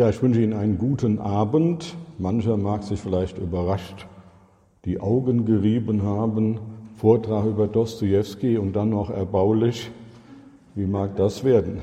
Ja, ich wünsche Ihnen einen guten Abend. Mancher mag sich vielleicht überrascht die Augen gerieben haben. Vortrag über Dostojewski und dann noch erbaulich. Wie mag das werden?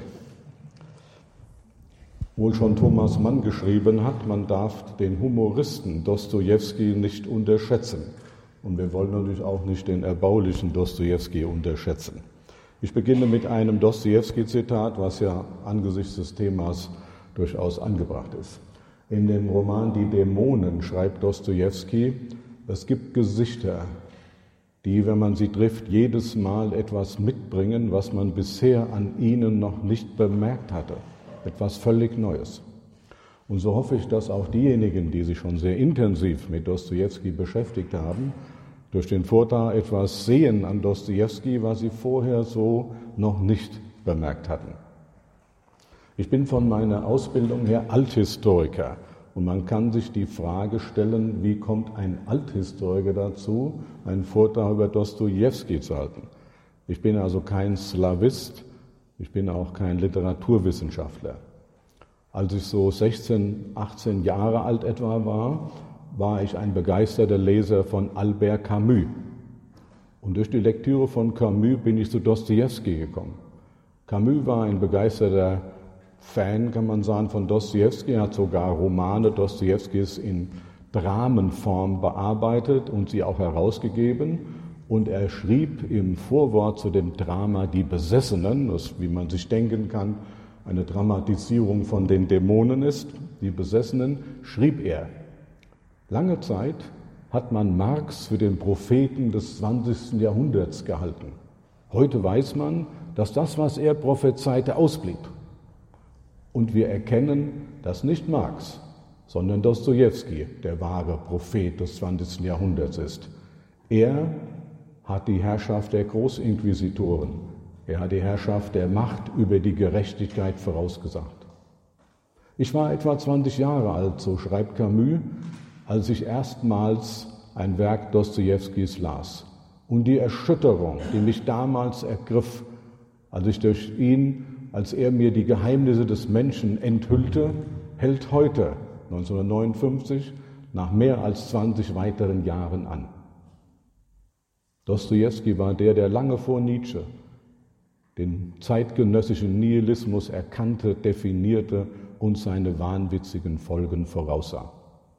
Wohl schon Thomas Mann geschrieben hat, man darf den Humoristen Dostojewski nicht unterschätzen. Und wir wollen natürlich auch nicht den erbaulichen Dostojewski unterschätzen. Ich beginne mit einem Dostojewski-Zitat, was ja angesichts des Themas durchaus angebracht ist. In dem Roman Die Dämonen schreibt Dostojewski, es gibt Gesichter, die, wenn man sie trifft, jedes Mal etwas mitbringen, was man bisher an ihnen noch nicht bemerkt hatte. Etwas völlig Neues. Und so hoffe ich, dass auch diejenigen, die sich schon sehr intensiv mit Dostojewski beschäftigt haben, durch den Vortrag etwas sehen an Dostojewski, was sie vorher so noch nicht bemerkt hatten. Ich bin von meiner Ausbildung her Althistoriker und man kann sich die Frage stellen, wie kommt ein Althistoriker dazu, einen Vortrag über Dostojewski zu halten. Ich bin also kein Slawist, ich bin auch kein Literaturwissenschaftler. Als ich so 16, 18 Jahre alt etwa war ich ein begeisterter Leser von Albert Camus. Und durch die Lektüre von Camus bin ich zu Dostojewski gekommen. Camus war ein begeisterter Fan, kann man sagen, von Dostojewski. Er hat sogar Romane Dostojewskis in Dramenform bearbeitet und sie auch herausgegeben. Und er schrieb im Vorwort zu dem Drama Die Besessenen, das, wie man sich denken kann, eine Dramatisierung von den Dämonen ist, die Besessenen, schrieb er: Lange Zeit hat man Marx für den Propheten des 20. Jahrhunderts gehalten. Heute weiß man, dass das, was er prophezeite, ausblieb. Und wir erkennen, dass nicht Marx, sondern Dostojewski der wahre Prophet des 20. Jahrhunderts ist. Er hat die Herrschaft der Großinquisitoren, er hat die Herrschaft der Macht über die Gerechtigkeit vorausgesagt. Ich war etwa 20 Jahre alt, so schreibt Camus, als ich erstmals ein Werk Dostojewskis las. Und die Erschütterung, die mich damals ergriff, als er mir die Geheimnisse des Menschen enthüllte, hält heute, 1959, nach mehr als 20 weiteren Jahren an. Dostojewski war der lange vor Nietzsche den zeitgenössischen Nihilismus erkannte, definierte und seine wahnwitzigen Folgen voraussah.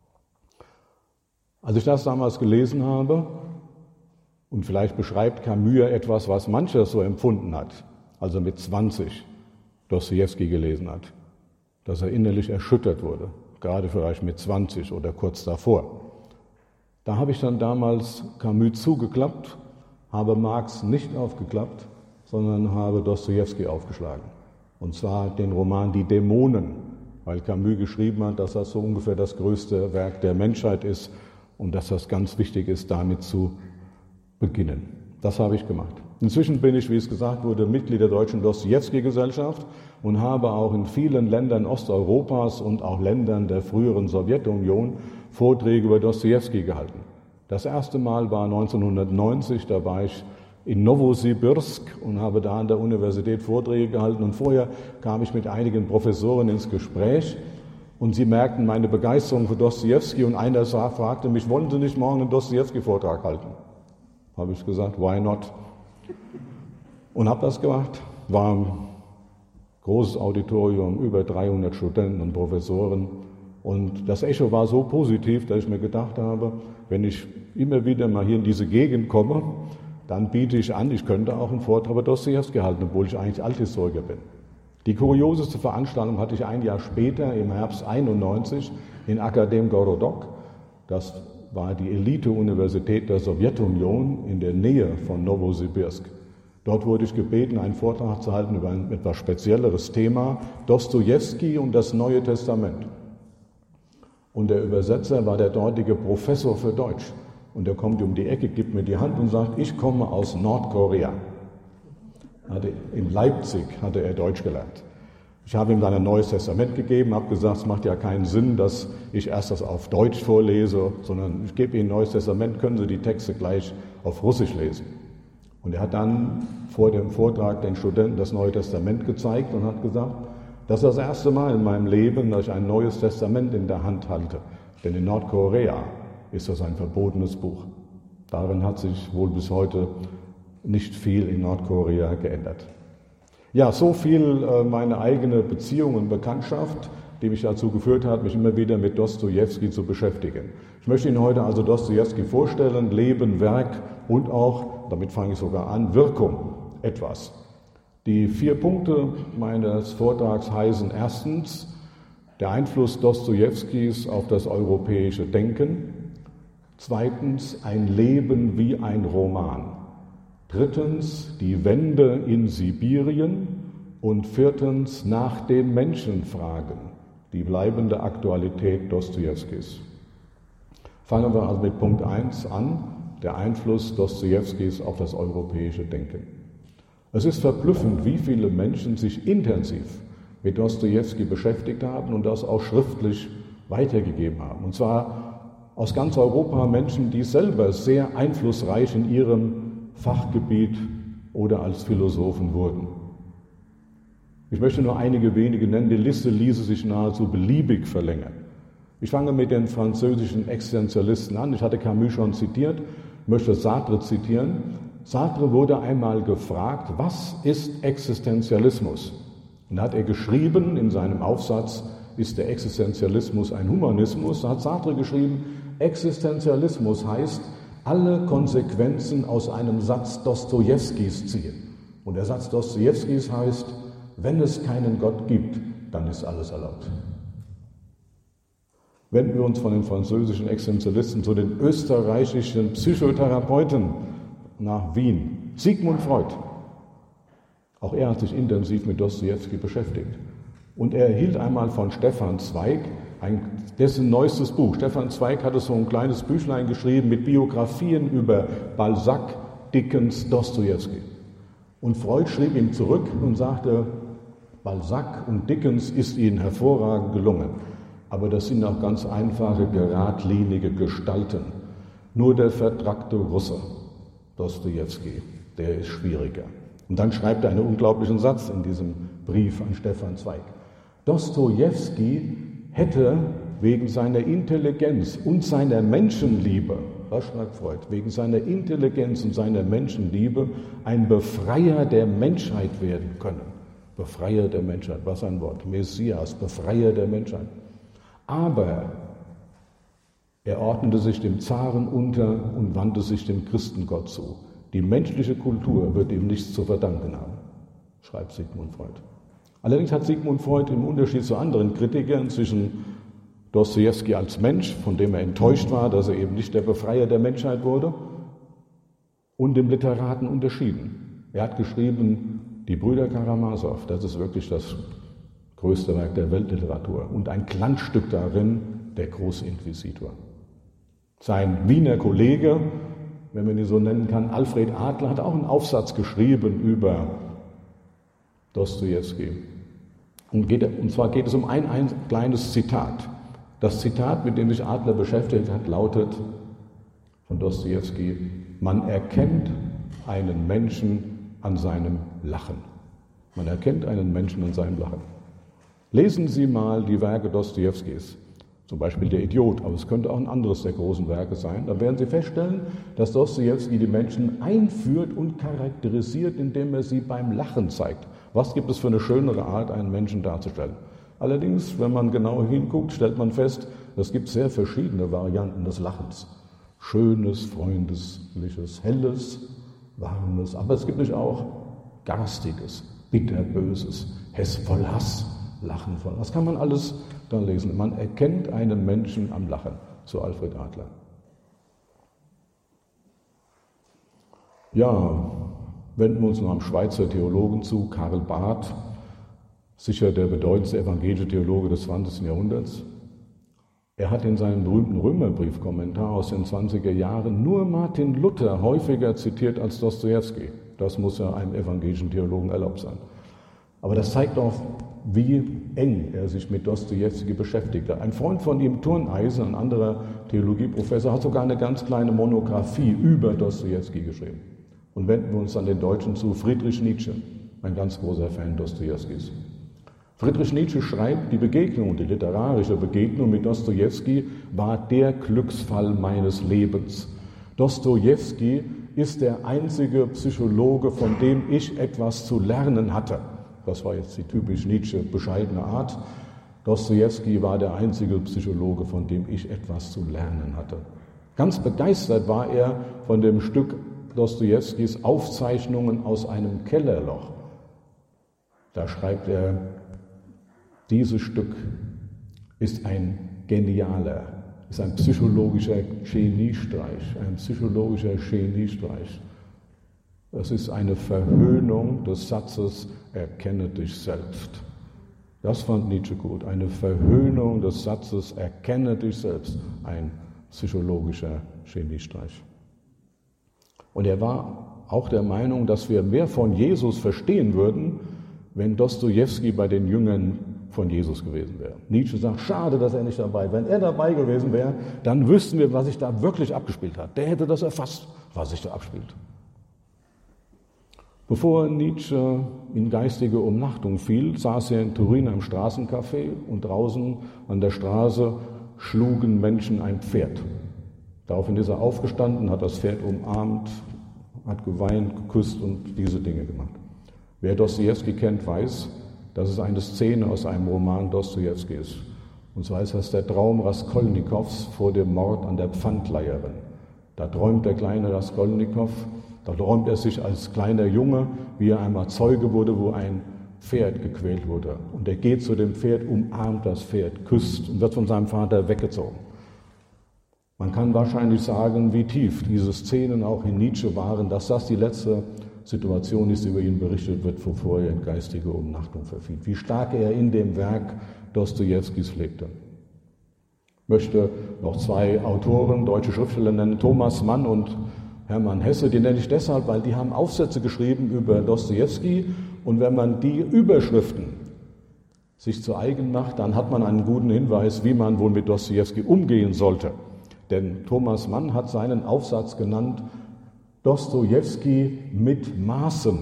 Als ich das damals gelesen habe, und vielleicht beschreibt Camus etwas, was mancher so empfunden hat, also mit 20 Dostojewski gelesen hat, dass er innerlich erschüttert wurde, gerade vielleicht mit 20 oder kurz davor. Da habe ich dann damals Camus zugeklappt, habe Marx nicht aufgeklappt, sondern habe Dostojewski aufgeschlagen. Und zwar den Roman Die Dämonen, weil Camus geschrieben hat, dass das so ungefähr das größte Werk der Menschheit ist und dass das ganz wichtig ist, damit zu beginnen. Das habe ich gemacht. Inzwischen bin ich, wie es gesagt wurde, Mitglied der Deutschen Dostojewski-Gesellschaft und habe auch in vielen Ländern Osteuropas und auch Ländern der früheren Sowjetunion Vorträge über Dostojewski gehalten. Das erste Mal war 1990, da war ich in Nowosibirsk und habe da an der Universität Vorträge gehalten. Und vorher kam ich mit einigen Professoren ins Gespräch und sie merkten meine Begeisterung für Dostojewski und einer fragte mich, wollen Sie nicht morgen einen Dostojewski-Vortrag halten? Habe ich gesagt, why not? Und habe das gemacht. War ein großes Auditorium, über 300 Studenten und Professoren. Und das Echo war so positiv, dass ich mir gedacht habe, wenn ich immer wieder mal hier in diese Gegend komme, dann biete ich an, ich könnte auch einen Vortrag über Dostojewski halten, obwohl ich eigentlich Althistoriker bin. Die kurioseste Veranstaltung hatte ich ein Jahr später, im Herbst 91, in Akademgorodok. Das war die Elite-Universität der Sowjetunion in der Nähe von Nowosibirsk. Dort wurde ich gebeten, einen Vortrag zu halten über ein etwas spezielleres Thema, Dostojewski und das Neue Testament. Und der Übersetzer war der dortige Professor für Deutsch. Und er kommt um die Ecke, gibt mir die Hand und sagt, ich komme aus Nordkorea. In Leipzig hatte er Deutsch gelernt. Ich habe ihm dann ein Neues Testament gegeben, habe gesagt, es macht ja keinen Sinn, dass ich erst das auf Deutsch vorlese, sondern ich gebe Ihnen ein Neues Testament, können Sie die Texte gleich auf Russisch lesen. Und er hat dann vor dem Vortrag den Studenten das Neue Testament gezeigt und hat gesagt, Das ist das erste Mal in meinem Leben, dass ich ein Neues Testament in der Hand halte. Denn in Nordkorea ist das ein verbotenes Buch. Darin hat sich wohl bis heute nicht viel in Nordkorea geändert. Ja, so viel meine eigene Beziehung und Bekanntschaft, die mich dazu geführt hat, mich immer wieder mit Dostojewski zu beschäftigen. Ich möchte Ihnen heute also Dostojewski vorstellen, Leben, Werk und auch, damit fange ich sogar an, Wirkung etwas. Die 4 Punkte meines Vortrags heißen erstens, der Einfluss Dostojewskis auf das europäische Denken. Zweitens, ein Leben wie ein Roman. Drittens, die Wende in Sibirien. Und viertens, nach den Menschen fragen, die bleibende Aktualität Dostojewskis. Fangen wir also mit Punkt 1 an, der Einfluss Dostojewskis auf das europäische Denken. Es ist verblüffend, wie viele Menschen sich intensiv mit Dostojewski beschäftigt haben und das auch schriftlich weitergegeben haben. Und zwar aus ganz Europa Menschen, die selber sehr einflussreich in ihrem Fachgebiet oder als Philosophen wurden. Ich möchte nur einige wenige nennen, die Liste ließe sich nahezu beliebig verlängern. Ich fange mit den französischen Existenzialisten an. Ich hatte Camus schon zitiert, möchte Sartre zitieren. Sartre wurde einmal gefragt, was ist Existenzialismus? Und da hat er geschrieben in seinem Aufsatz, ist der Existenzialismus ein Humanismus? Da hat Sartre geschrieben, Existenzialismus heißt, alle Konsequenzen aus einem Satz Dostojewskis ziehen. Und der Satz Dostojewskis heißt, wenn es keinen Gott gibt, dann ist alles erlaubt. Wenden wir uns von den französischen Existenzialisten zu den österreichischen Psychotherapeuten nach Wien. Sigmund Freud. Auch er hat sich intensiv mit Dostojewski beschäftigt. Und er erhielt einmal von Stefan Zweig dessen neuestes Buch. Stefan Zweig hatte so ein kleines Büchlein geschrieben mit Biografien über Balzac, Dickens, Dostojewski. Und Freud schrieb ihm zurück und sagte, Balzac und Dickens ist ihnen hervorragend gelungen. Aber das sind auch ganz einfache, geradlinige Gestalten. Nur der vertrackte Russe, Dostojewski, der ist schwieriger. Und dann schreibt er einen unglaublichen Satz in diesem Brief an Stefan Zweig. Dostojewski hätte wegen seiner Intelligenz und seiner Menschenliebe, was schreibt Freud, wegen seiner Intelligenz und seiner Menschenliebe ein Befreier der Menschheit werden können. Befreier der Menschheit, was ein Wort, Messias, Befreier der Menschheit. Aber er ordnete sich dem Zaren unter und wandte sich dem Christengott zu. Die menschliche Kultur wird ihm nichts zu verdanken haben, schreibt Sigmund Freud. Allerdings hat Sigmund Freud im Unterschied zu anderen Kritikern zwischen Dostojewski als Mensch, von dem er enttäuscht war, dass er eben nicht der Befreier der Menschheit wurde, und dem Literaten unterschieden. Er hat geschrieben, die Brüder Karamasow, das ist wirklich das größte Werk der Weltliteratur und ein Glanzstück darin, der Großinquisitor. Sein Wiener Kollege, wenn man ihn so nennen kann, Alfred Adler, hat auch einen Aufsatz geschrieben über Dostojewski. Und zwar geht es um ein kleines Zitat. Das Zitat, mit dem sich Adler beschäftigt hat, lautet von Dostojewski, man erkennt einen Menschen an seinem Lachen. Man erkennt einen Menschen an seinem Lachen. Lesen Sie mal die Werke Dostojewskis, zum Beispiel Der Idiot, aber es könnte auch ein anderes der großen Werke sein. Dann werden Sie feststellen, dass Dostojewski die Menschen einführt und charakterisiert, indem er sie beim Lachen zeigt. Was gibt es für eine schönere Art, einen Menschen darzustellen? Allerdings, wenn man genau hinguckt, stellt man fest, es gibt sehr verschiedene Varianten des Lachens. Schönes, freundliches, helles, warmes, aber es gibt nicht auch garstiges, bitterböses, voll Hass, Lachen voll. Das kann man alles dann lesen. Man erkennt einen Menschen am Lachen, so Alfred Adler. Ja, wenden wir uns noch einem Schweizer Theologen zu, Karl Barth, sicher der bedeutendste evangelische Theologe des 20. Jahrhunderts. Er hat in seinem berühmten Römerbriefkommentar aus den 20er Jahren nur Martin Luther häufiger zitiert als Dostojewski. Das muss ja einem evangelischen Theologen erlaubt sein. Aber das zeigt auch, wie eng er sich mit Dostojewski beschäftigte. Ein Freund von ihm, Turneisen, ein anderer Theologieprofessor, hat sogar eine ganz kleine Monographie über Dostojewski geschrieben. Und wenden wir uns dann den Deutschen zu, Friedrich Nietzsche, ein ganz großer Fan Dostojewskis. Friedrich Nietzsche schreibt, die Begegnung, die literarische Begegnung mit Dostojewski war der Glücksfall meines Lebens. Dostojewski ist der einzige Psychologe, von dem ich etwas zu lernen hatte. Das war jetzt die typisch Nietzsche bescheidene Art. Dostojewski war der einzige Psychologe, von dem ich etwas zu lernen hatte. Ganz begeistert war er von dem Stück Dostojewskis Aufzeichnungen aus einem Kellerloch. Da schreibt er, dieses Stück ist ein genialer, ist ein psychologischer Geniestreich, Es ist eine Verhöhnung des Satzes, erkenne dich selbst. Das fand Nietzsche gut, eine Verhöhnung des Satzes, erkenne dich selbst, ein psychologischer Geniestreich. Und er war auch der Meinung, dass wir mehr von Jesus verstehen würden, wenn Dostojewski bei den Jüngern von Jesus gewesen wäre. Nietzsche sagt, schade, dass er nicht dabei ist. Wenn er dabei gewesen wäre, dann wüssten wir, was sich da wirklich abgespielt hat. Der hätte das erfasst, was sich da abspielt. Bevor Nietzsche in geistige Umnachtung fiel, saß er in Turin am Straßencafé und draußen an der Straße schlugen Menschen ein Pferd. Daraufhin ist er aufgestanden, hat das Pferd umarmt, hat geweint, geküsst und diese Dinge gemacht. Wer Dostojewski kennt, weiß, dass es eine Szene aus einem Roman Dostojewski ist. Und zwar ist das der Traum Raskolnikows vor dem Mord an der Pfandleiherin. Da träumt der kleine Raskolnikow, da träumt er sich als kleiner Junge, wie er einmal Zeuge wurde, wo ein Pferd gequält wurde. Und er geht zu dem Pferd, umarmt das Pferd, küsst und wird von seinem Vater weggezogen. Man kann wahrscheinlich sagen, wie tief diese Szenen auch in Nietzsche waren, dass das die letzte Situation ist, über ihn berichtet wird, bevor er in geistige Umnachtung verfiel. Wie stark er in dem Werk Dostojewskis lebte. Ich möchte noch zwei Autoren, deutsche Schriftsteller nennen, Thomas Mann und Hermann Hesse. Die nenne ich deshalb, weil die haben Aufsätze geschrieben über Dostojewski. Und wenn man die Überschriften sich zu eigen macht, dann hat man einen guten Hinweis, wie man wohl mit Dostojewski umgehen sollte. Denn Thomas Mann hat seinen Aufsatz genannt, Dostojewski mit Maßen.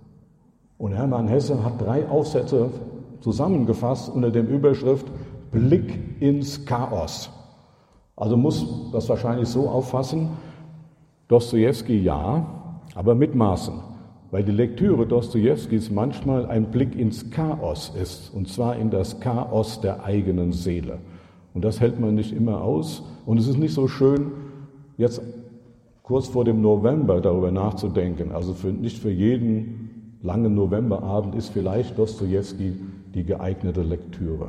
Und Hermann Hesse hat 3 Aufsätze zusammengefasst unter der Überschrift Blick ins Chaos. Also muss das wahrscheinlich so auffassen, Dostojewski ja, aber mit Maßen. Weil die Lektüre Dostojewskis manchmal ein Blick ins Chaos ist, und zwar in das Chaos der eigenen Seele. Und das hält man nicht immer aus. Und es ist nicht so schön, jetzt kurz vor dem November darüber nachzudenken. Also nicht für jeden langen Novemberabend ist vielleicht Dostojewski die geeignete Lektüre.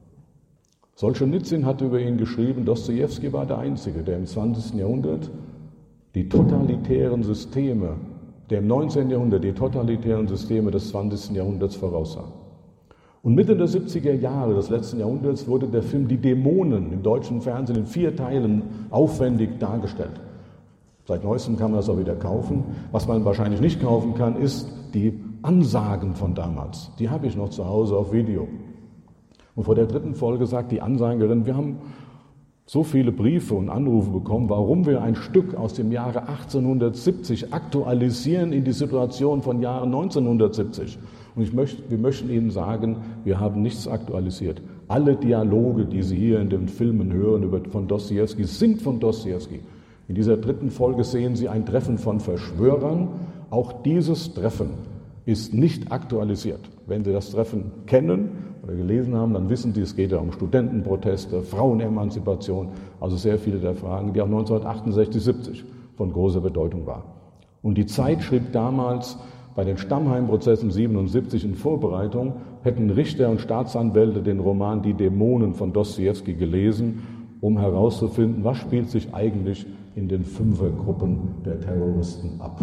Solschenizyn hat über ihn geschrieben, Dostojewski war der Einzige, der im 20. Jahrhundert die totalitären Systeme, der im 19. Jahrhundert die totalitären Systeme des 20. Jahrhunderts voraussah. Und Mitte der 70er Jahre des letzten Jahrhunderts wurde der Film Die Dämonen im deutschen Fernsehen in 4 Teilen aufwendig dargestellt. Seit neuestem kann man das auch wieder kaufen. Was man wahrscheinlich nicht kaufen kann, ist die Ansagen von damals. Die habe ich noch zu Hause auf Video. Und vor der 3. Folge sagt die Ansagerin, wir haben so viele Briefe und Anrufe bekommen, warum wir ein Stück aus dem Jahre 1870 aktualisieren in die Situation von Jahren 1970. Und wir möchten Ihnen sagen, wir haben nichts aktualisiert. Alle Dialoge, die Sie hier in den Filmen hören von Dostojewski, sind von Dostojewski. In dieser 3. Folge sehen Sie ein Treffen von Verschwörern. Auch dieses Treffen ist nicht aktualisiert. Wenn Sie das Treffen kennen oder gelesen haben, dann wissen Sie, es geht ja um Studentenproteste, Frauenemanzipation, also sehr viele der Fragen, die auch 1968, 70 von großer Bedeutung waren. Und die Zeit schrieb damals, bei den Stammheim-Prozessen 77 in Vorbereitung, hätten Richter und Staatsanwälte den Roman Die Dämonen von Dostojewski gelesen, um herauszufinden, was spielt sich eigentlich in den Fünfergruppen der Terroristen ab.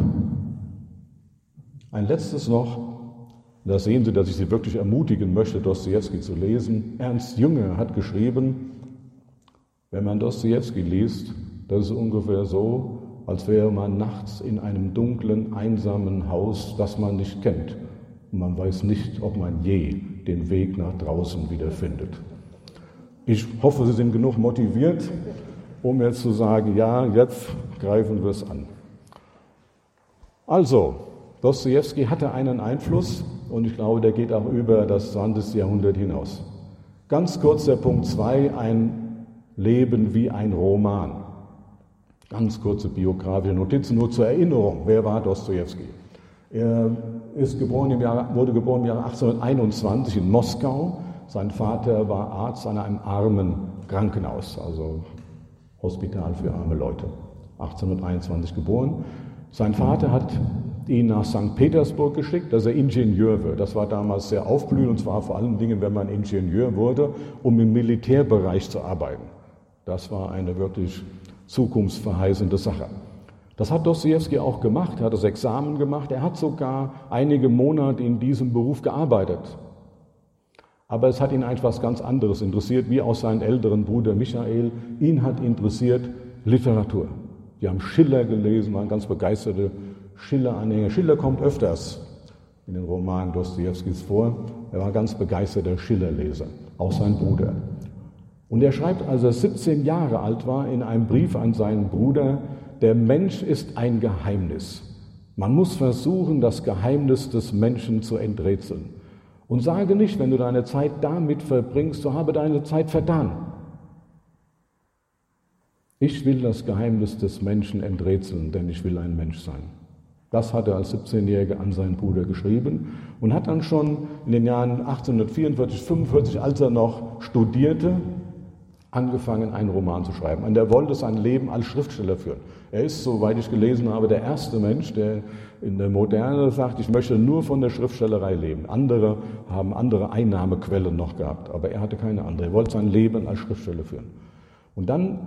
Ein letztes noch, da sehen Sie, dass ich Sie wirklich ermutigen möchte, Dostojewski zu lesen. Ernst Jünger hat geschrieben, wenn man Dostojewski liest, das ist ungefähr so, als wäre man nachts in einem dunklen, einsamen Haus, das man nicht kennt. Und man weiß nicht, ob man je den Weg nach draußen wiederfindet. Ich hoffe, Sie sind genug motiviert, um jetzt zu sagen, ja, jetzt greifen wir es an. Also, Dostojewski hatte einen Einfluss und ich glaube, der geht auch über das 20. Jahrhundert hinaus. Ganz kurz der Punkt 2, ein Leben wie ein Roman. Ganz kurze biografische Notizen, nur zur Erinnerung. Wer war Dostojewski? Er wurde geboren im Jahre 1821 in Moskau. Sein Vater war Arzt an einem armen Krankenhaus, also Hospital für arme Leute. 1821 geboren. Sein Vater hat ihn nach St. Petersburg geschickt, dass er Ingenieur wird. Das war damals sehr aufblühend, und zwar vor allen Dingen, wenn man Ingenieur wurde, um im Militärbereich zu arbeiten. Das war eine wirklich zukunftsverheißende Sache. Das hat Dostojewski auch gemacht, er hat das Examen gemacht, er hat sogar einige Monate in diesem Beruf gearbeitet. Aber es hat ihn etwas ganz anderes interessiert, wie auch seinen älteren Bruder Michael. Ihn hat interessiert Literatur. Die haben Schiller gelesen, waren ganz begeisterte Schiller-Anhänger. Schiller kommt öfters in den Romanen Dostojewskis vor. Er war ganz begeisterter Schiller-Leser, auch sein Bruder. Und er schreibt, als er 17 Jahre alt war, in einem Brief an seinen Bruder: Der Mensch ist ein Geheimnis. Man muss versuchen, das Geheimnis des Menschen zu enträtseln. Und sage nicht, wenn du deine Zeit damit verbringst, so habe deine Zeit vertan. Ich will das Geheimnis des Menschen enträtseln, denn ich will ein Mensch sein. Das hat er als 17-Jähriger an seinen Bruder geschrieben und hat dann schon in den Jahren 1844, 45, als er noch studierte, angefangen, einen Roman zu schreiben. Und er wollte sein Leben als Schriftsteller führen. Er ist, soweit ich gelesen habe, der erste Mensch, der in der Moderne sagt, ich möchte nur von der Schriftstellerei leben. Andere haben andere Einnahmequellen noch gehabt, aber er hatte keine andere. Er wollte sein Leben als Schriftsteller führen. Und dann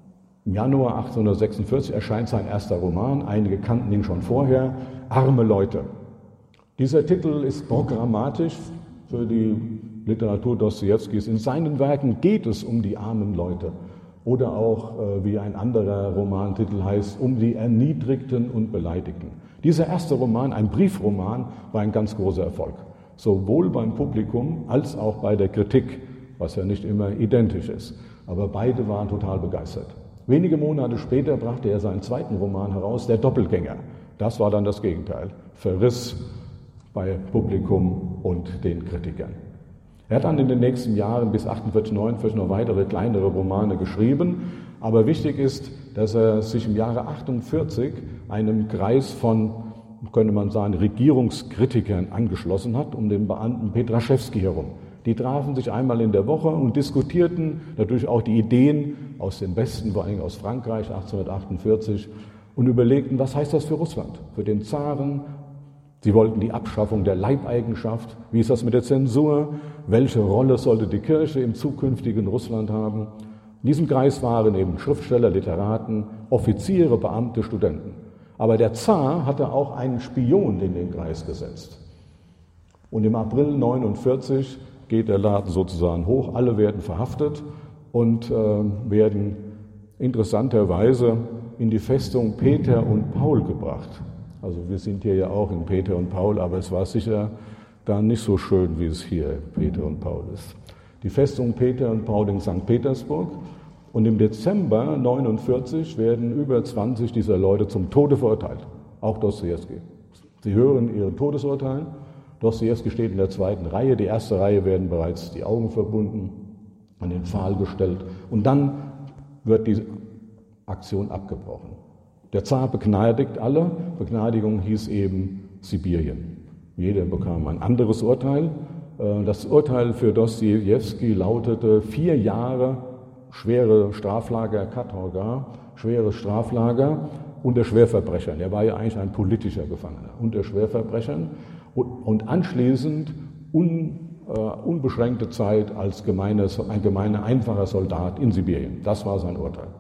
im Januar 1846 erscheint sein erster Roman. Einige kannten ihn schon vorher, Arme Leute. Dieser Titel ist programmatisch für die Literatur Dostojewskis. In seinen Werken geht es um die armen Leute. Oder auch, wie ein anderer Romantitel heißt, um die Erniedrigten und Beleidigten. Dieser erste Roman, ein Briefroman, war ein ganz großer Erfolg. Sowohl beim Publikum als auch bei der Kritik, was ja nicht immer identisch ist. Aber beide waren total begeistert. Wenige Monate später brachte er seinen zweiten Roman heraus, Der Doppelgänger. Das war dann das Gegenteil. Verriss bei Publikum und den Kritikern. Er hat dann in den nächsten Jahren bis 48, 49 noch weitere kleinere Romane geschrieben. Aber wichtig ist, dass er sich im Jahre 48 einem Kreis von, könnte man sagen, Regierungskritikern angeschlossen hat, um den Beamten Petraschewski herum. Die trafen sich einmal in der Woche und diskutierten natürlich auch die Ideen aus dem Westen, vor allem aus Frankreich 1848, und überlegten, was heißt das für Russland, für den Zaren. Sie wollten die Abschaffung der Leibeigenschaft. Wie ist das mit der Zensur? Welche Rolle sollte die Kirche im zukünftigen Russland haben? In diesem Kreis waren eben Schriftsteller, Literaten, Offiziere, Beamte, Studenten. Aber der Zar hatte auch einen Spion in den Kreis gesetzt. Und im April 1949 geht der Laden sozusagen hoch. Alle werden verhaftet und werden interessanterweise in die Festung Peter und Paul gebracht. Also wir sind hier ja auch in Peter und Paul, aber es war sicher da nicht so schön, wie es hier Peter und Paul ist. Die Festung Peter und Paul in St. Petersburg. Und im Dezember 1949 werden über 20 dieser Leute zum Tode verurteilt. Auch Dostojewski. Sie hören ihren Todesurteilen. Dostojewski steht in der zweiten Reihe. Die erste Reihe werden bereits die Augen verbunden, an den Pfahl gestellt. Und dann wird die Aktion abgebrochen. Der Zar begnadigt alle. Begnadigung hieß eben Sibirien. Jeder bekam ein anderes Urteil. Das Urteil für Dostojewski lautete 4 Jahre schwere Straflager, Katorga, schweres Straflager unter Schwerverbrechern. Er war ja eigentlich ein politischer Gefangener unter Schwerverbrechern und anschließend unbeschränkte Zeit als ein gemeiner, einfacher Soldat in Sibirien. Das war sein Urteil.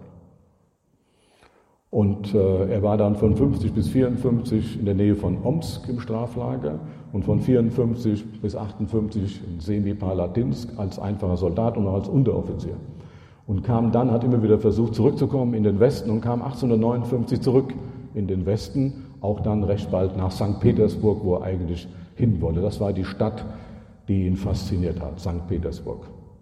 Und er war dann von 50 bis 54 in der Nähe von Omsk im Straflager und von 54 bis 58 in Semipalatinsk als einfacher Soldat und auch als Unteroffizier. Und kam dann, hat immer wieder versucht zurückzukommen in den Westen und kam 1859 zurück in den Westen, auch dann recht bald nach St. Petersburg, wo er eigentlich hin wollte. Das war die Stadt, die ihn fasziniert hat, St. Petersburg.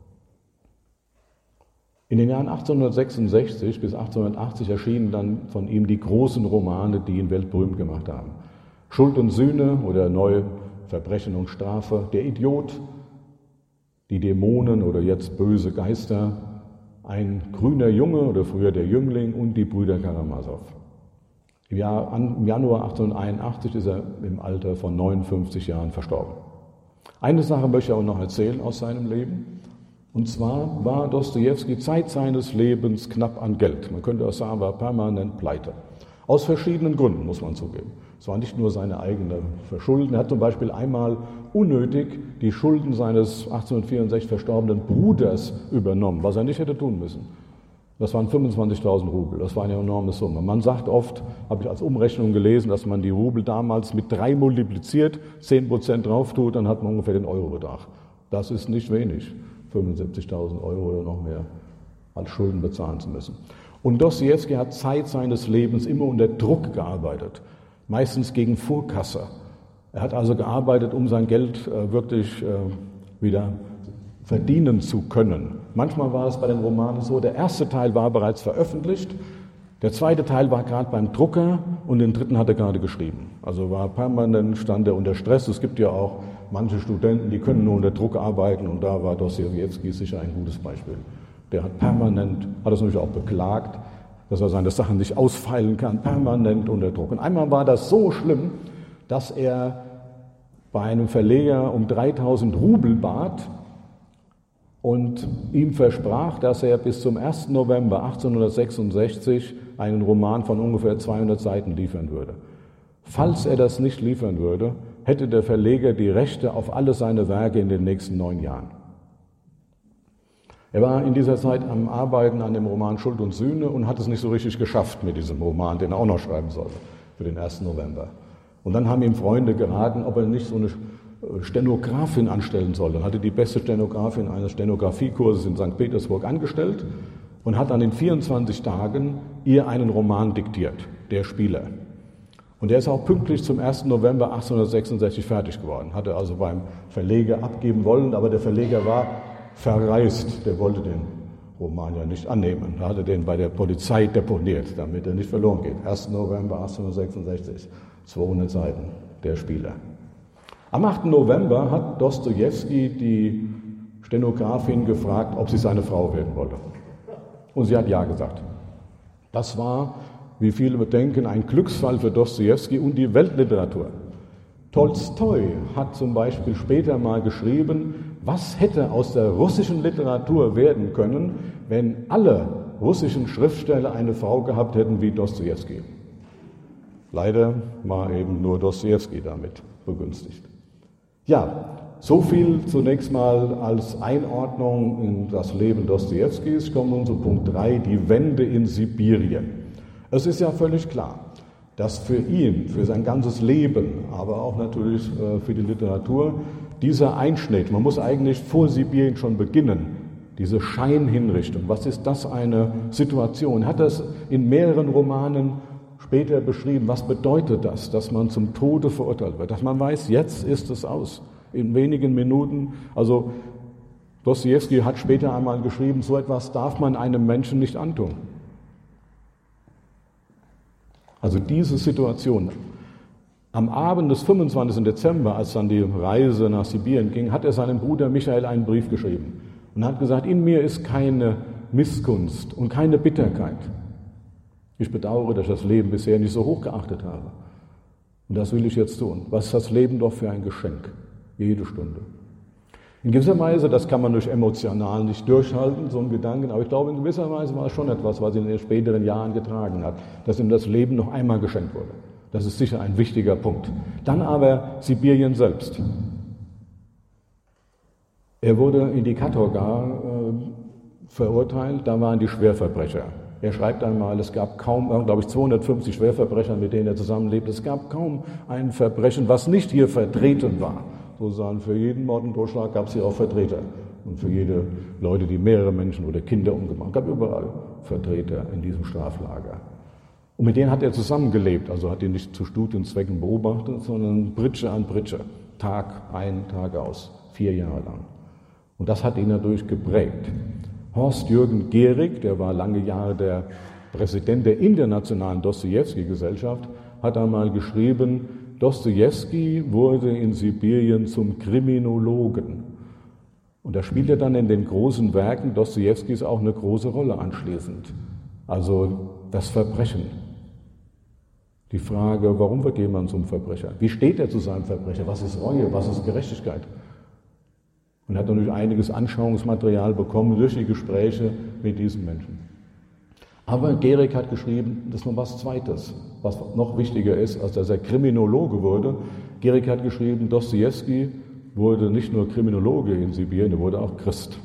In den Jahren 1866 bis 1880 erschienen dann von ihm die großen Romane, die ihn weltberühmt gemacht haben. Schuld und Sühne oder neu Verbrechen und Strafe, der Idiot, die Dämonen oder jetzt böse Geister, ein grüner Junge oder früher der Jüngling und die Brüder Karamasow. Im Januar 1881 ist er im Alter von 59 Jahren verstorben. Eine Sache möchte ich auch noch erzählen aus seinem Leben. Und zwar war Dostojewski Zeit seines Lebens knapp an Geld. Man könnte auch sagen, war permanent pleite. Aus verschiedenen Gründen, muss man zugeben. Es war nicht nur seine eigene Verschulden. Er hat zum Beispiel einmal unnötig die Schulden seines 1864 verstorbenen Bruders übernommen, was er nicht hätte tun müssen. Das waren 25.000 Rubel, das war eine enorme Summe. Man sagt oft, habe ich als Umrechnung gelesen, dass man die Rubel damals mit 3 multipliziert, 10% drauf tut, dann hat man ungefähr den Eurobetrag. Das ist nicht wenig, 75.000 Euro oder noch mehr als Schulden bezahlen zu müssen. Und Dostojewski hat Zeit seines Lebens immer unter Druck gearbeitet, meistens gegen Vorkasse. Er hat also gearbeitet, um sein Geld wirklich wieder verdienen zu können. Manchmal war es bei den Romanen so, der erste Teil war bereits veröffentlicht, der zweite Teil war gerade beim Drucker und den dritten hat er gerade geschrieben. Also war permanent, stand er unter Stress. Es gibt ja auch manche Studenten, die können nur unter Druck arbeiten und da war Dostojewski sicher ein gutes Beispiel. Der hat permanent, hat es natürlich auch beklagt, dass er seine Sachen nicht ausfeilen kann, permanent unter Druck. Und einmal war das so schlimm, dass er bei einem Verleger um 3.000 Rubel bat und ihm versprach, dass er bis zum 1. November 1866 einen Roman von ungefähr 200 Seiten liefern würde. Falls er das nicht liefern würde, hätte der Verleger die Rechte auf alle seine Werke in den nächsten 9 Jahren. Er war in dieser Zeit am Arbeiten an dem Roman Schuld und Sühne und hat es nicht so richtig geschafft mit diesem Roman, den er auch noch schreiben sollte für den 1. November. Und dann haben ihm Freunde geraten, ob er nicht so eine Stenografin anstellen soll. Dann hatte die beste Stenografin eines Stenografiekurses in St. Petersburg angestellt und hat dann in 24 Tagen ihr einen Roman diktiert, Der Spieler. Und der ist auch pünktlich zum 1. November 1866 fertig geworden. Hatte also beim Verleger abgeben wollen, aber der Verleger war verreist. Der wollte den Roman ja nicht annehmen. Er hatte den bei der Polizei deponiert, damit er nicht verloren geht. 1. November 1866, 200 Seiten, Der Spieler. Am 8. November hat Dostojewski die Stenografin gefragt, ob sie seine Frau werden wollte. Und sie hat ja gesagt. Das war, wie viele denken, ein Glücksfall für Dostojewski und die Weltliteratur. Tolstoi hat zum Beispiel später mal geschrieben, was hätte aus der russischen Literatur werden können, wenn alle russischen Schriftsteller eine Frau gehabt hätten wie Dostojewski. Leider war eben nur Dostojewski damit begünstigt. Ja, so viel zunächst mal als Einordnung in das Leben Dostojewskis. Ich komme nun zu Punkt 3, die Wende in Sibirien. Es ist ja völlig klar, dass für ihn, für sein ganzes Leben, aber auch natürlich für die Literatur, dieser Einschnitt, man muss eigentlich vor Sibirien schon beginnen, diese Scheinhinrichtung, was ist das eine Situation? Er hat das in mehreren Romanen später beschrieben, was bedeutet das, dass man zum Tode verurteilt wird, dass man weiß, jetzt ist es aus, in wenigen Minuten. Also Dostojewski hat später einmal geschrieben, so etwas darf man einem Menschen nicht antun. Also diese Situation. Am Abend des 25. Dezember, als dann die Reise nach Sibirien ging, hat er seinem Bruder Michael einen Brief geschrieben und hat gesagt, in mir ist keine Missgunst und keine Bitterkeit. Ich bedauere, dass ich das Leben bisher nicht so hoch geachtet habe. Und das will ich jetzt tun. Was ist das Leben doch für ein Geschenk? Jede Stunde. In gewisser Weise, das kann man durch emotional nicht durchhalten, so ein Gedanken, aber ich glaube, in gewisser Weise war es schon etwas, was ihn in den späteren Jahren getragen hat, dass ihm das Leben noch einmal geschenkt wurde. Das ist sicher ein wichtiger Punkt. Dann aber Sibirien selbst. Er wurde in die Katorga verurteilt, da waren die Schwerverbrecher. Er schreibt einmal, es gab kaum, glaube ich, 250 Schwerverbrecher, mit denen er zusammenlebt. Es gab kaum ein Verbrechen, was nicht hier vertreten war. Sozusagen für jeden Mord und Totschlag gab es hier auch Vertreter. Und für jede Leute, die mehrere Menschen oder Kinder umgebracht haben, gab überall Vertreter in diesem Straflager. Und mit denen hat er zusammengelebt, also hat ihn nicht zu Studienzwecken beobachtet, sondern Britsche an Britsche, Tag ein, Tag aus, 4 Jahre lang. Und das hat ihn dadurch geprägt. Horst-Jürgen Gehrig, der war lange Jahre der Präsident der Internationalen Dostojewski-Gesellschaft, hat einmal geschrieben, Dostojewski wurde in Sibirien zum Kriminologen. Und da spielt er dann in den großen Werken Dostojewskis auch eine große Rolle anschließend. Also das Verbrechen. Die Frage, warum wird jemand zum Verbrecher? Wie steht er zu seinem Verbrecher? Was ist Reue? Was ist Gerechtigkeit? Und er hat natürlich einiges Anschauungsmaterial bekommen durch die Gespräche mit diesen Menschen. Aber Gehrig hat geschrieben, das ist noch was Zweites, was noch wichtiger ist, als dass er Kriminologe wurde. Gehrig hat geschrieben, Dostojewski wurde nicht nur Kriminologe in Sibirien, er wurde auch Christ.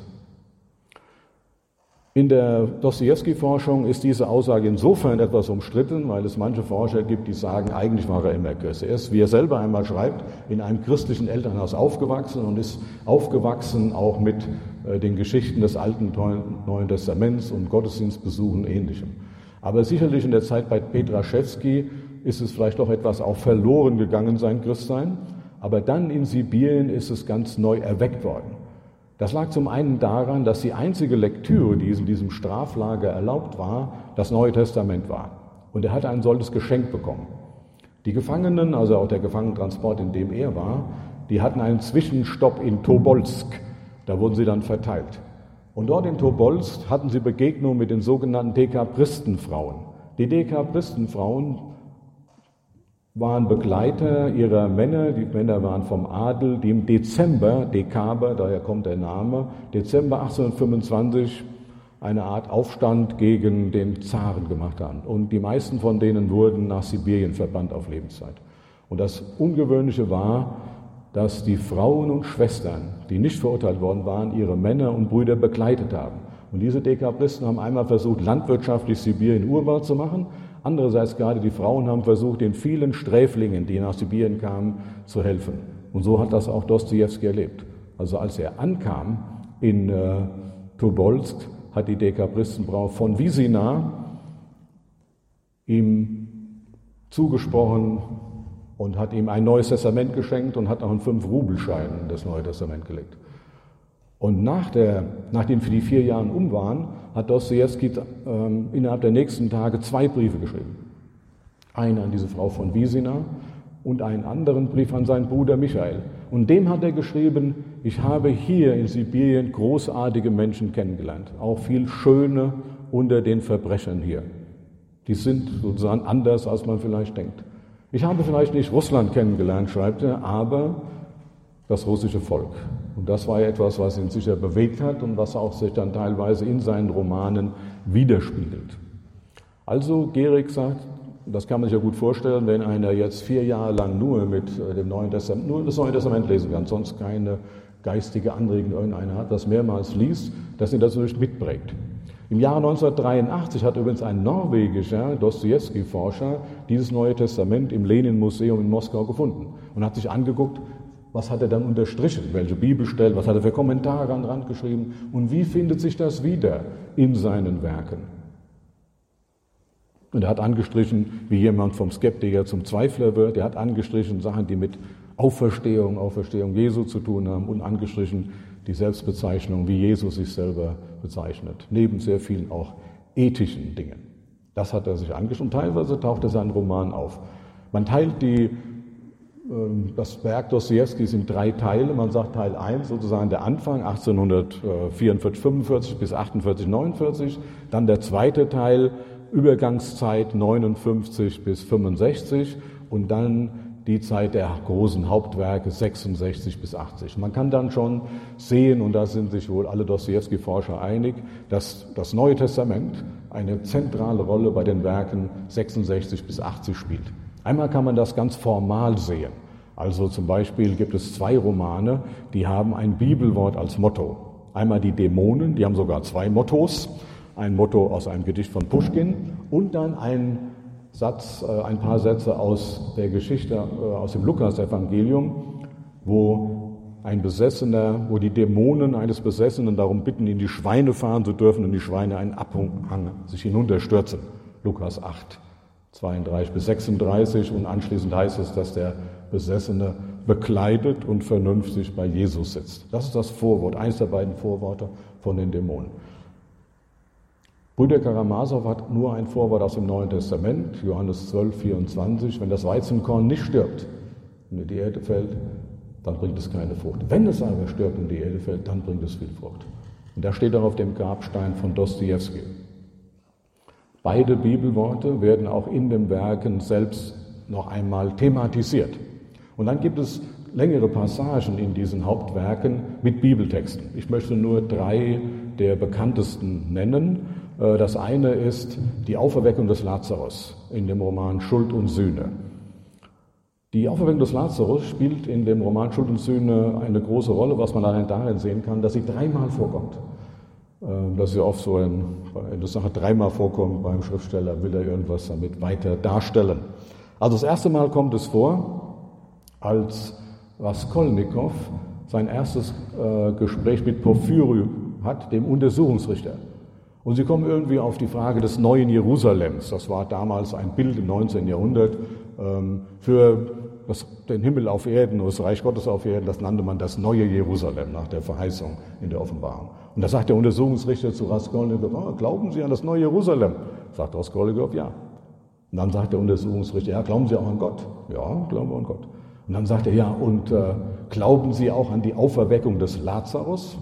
In der Dostojewski-Forschung ist diese Aussage insofern etwas umstritten, weil es manche Forscher gibt, die sagen, eigentlich war er immer Christ. Er ist, wie er selber einmal schreibt, in einem christlichen Elternhaus aufgewachsen und ist aufgewachsen auch mit den Geschichten des Alten und Neuen Testaments und Gottesdienstbesuchen und Ähnlichem. Aber sicherlich in der Zeit bei Petraschewski ist es vielleicht doch etwas auch verloren gegangen, sein Christsein. Aber dann in Sibirien ist es ganz neu erweckt worden. Das lag zum einen daran, dass die einzige Lektüre, die in diesem Straflager erlaubt war, das Neue Testament war. Und er hatte ein solches Geschenk bekommen. Die Gefangenen, also auch der Gefangenentransport, in dem er war, die hatten einen Zwischenstopp in Tobolsk. Da wurden sie dann verteilt. Und dort in Tobolsk hatten sie Begegnung mit den sogenannten Dekabristenfrauen. Die Dekabristenfrauen waren Begleiter ihrer Männer, die Männer waren vom Adel, die im Dezember, Dekaber, daher kommt der Name, Dezember 1825 eine Art Aufstand gegen den Zaren gemacht haben. Und die meisten von denen wurden nach Sibirien verbannt auf Lebenszeit. Und das Ungewöhnliche war, dass die Frauen und Schwestern, die nicht verurteilt worden waren, ihre Männer und Brüder begleitet haben. Und diese Dekabristen haben einmal versucht, landwirtschaftlich Sibirien urbar zu machen. Andererseits gerade die Frauen haben versucht, den vielen Sträflingen, die nach Sibirien kamen, zu helfen. Und so hat das auch Dostojewski erlebt. Also als er ankam in Tobolsk, hat die Dekabristenfrau von Wisina ihm zugesprochen und hat ihm ein Neues Testament geschenkt und hat auch einen 5-Rubelschein in das Neue Testament gelegt. Und nachdem die 4 Jahre waren, hat Dostojewski innerhalb der nächsten Tage 2 Briefe geschrieben. Einen an diese Frau von Wisina und einen anderen Brief an seinen Bruder Michael. Und dem hat er geschrieben, ich habe hier in Sibirien großartige Menschen kennengelernt, auch viel Schöne unter den Verbrechern hier. Die sind sozusagen anders, als man vielleicht denkt. Ich habe vielleicht nicht Russland kennengelernt, schreibt er, aber das russische Volk. Und das war etwas, was ihn sicher bewegt hat und was auch sich dann teilweise in seinen Romanen widerspiegelt. Also Gehrig sagt, das kann man sich ja gut vorstellen, wenn einer jetzt 4 Jahre lang nur mit dem Neuen Testament, nur das Neue Testament lesen kann, sonst keine geistige Anregung irgendeiner hat, das mehrmals liest, dass ihn das natürlich mitprägt. Im Jahre 1983 hat übrigens ein norwegischer Dostojewski-Forscher dieses Neue Testament im Lenin-Museum in Moskau gefunden und hat sich angeguckt, was hat er dann unterstrichen, welche Bibelstellen, was hat er für Kommentare an den Rand geschrieben und wie findet sich das wieder in seinen Werken. Und er hat angestrichen, wie jemand vom Skeptiker zum Zweifler wird, er hat angestrichen Sachen, die mit Auferstehung Jesu zu tun haben und angestrichen die Selbstbezeichnung, wie Jesus sich selber bezeichnet, neben sehr vielen auch ethischen Dingen. Das hat er sich angestrichen und teilweise taucht er seinen Roman auf. Man teilt das Werk Dostojewskis in 3 Teile. Man sagt Teil 1 sozusagen der Anfang, 1844, 45 bis 48, 49. Dann der zweite Teil, Übergangszeit 59 bis 65. Und dann die Zeit der großen Hauptwerke 66 bis 80. Man kann dann schon sehen, und da sind sich wohl alle Dostojewski-Forscher einig, dass das Neue Testament eine zentrale Rolle bei den Werken 66 bis 80 spielt. Einmal kann man das ganz formal sehen. Also zum Beispiel gibt es 2 Romane, die haben ein Bibelwort als Motto. Einmal die Dämonen, die haben sogar 2 Mottos. Ein Motto aus einem Gedicht von Puschkin und dann ein paar Sätze aus der Geschichte, aus dem Lukas-Evangelium, wo die Dämonen eines Besessenen darum bitten, in die Schweine fahren zu dürfen und die Schweine einen Abhang sich hinunterstürzen. Lukas 8. 32 bis 36 und anschließend heißt es, dass der Besessene bekleidet und vernünftig bei Jesus sitzt. Das ist das Vorwort, eines der beiden Vorworte von den Dämonen. Brüder Karamasow hat nur ein Vorwort aus dem Neuen Testament, Johannes 12, 24, wenn das Weizenkorn nicht stirbt, und in die Erde fällt, dann bringt es keine Frucht. Wenn es aber stirbt und in die Erde fällt, dann bringt es viel Frucht. Und da steht auch auf dem Grabstein von Dostojewski. Beide Bibelworte werden auch in den Werken selbst noch einmal thematisiert. Und dann gibt es längere Passagen in diesen Hauptwerken mit Bibeltexten. Ich möchte nur 3 der bekanntesten nennen. Das eine ist die Auferweckung des Lazarus in dem Roman Schuld und Sühne. Die Auferweckung des Lazarus spielt in dem Roman Schuld und Sühne eine große Rolle, was man allein darin sehen kann, dass sie 3-mal vorkommt. Das ist ja oft so, wenn eine Sache 3-mal vorkommt beim Schriftsteller, will er irgendwas damit weiter darstellen. Also das erste Mal kommt es vor, als Raskolnikow sein erstes Gespräch mit Porphyry hat, dem Untersuchungsrichter. Und sie kommen irgendwie auf die Frage des neuen Jerusalems. Das war damals ein Bild im 19. Jahrhundert für den Himmel auf Erden, das Reich Gottes auf Erden. Das nannte man das neue Jerusalem nach der Verheißung in der Offenbarung. Und da sagt der Untersuchungsrichter zu Raskolnikow, glauben Sie an das neue Jerusalem? Sagt Raskolnikow, ja. Und dann sagt der Untersuchungsrichter, ja, glauben Sie auch an Gott? Ja, glauben wir an Gott. Und dann sagt er, ja, und glauben Sie auch an die Auferweckung des Lazarus?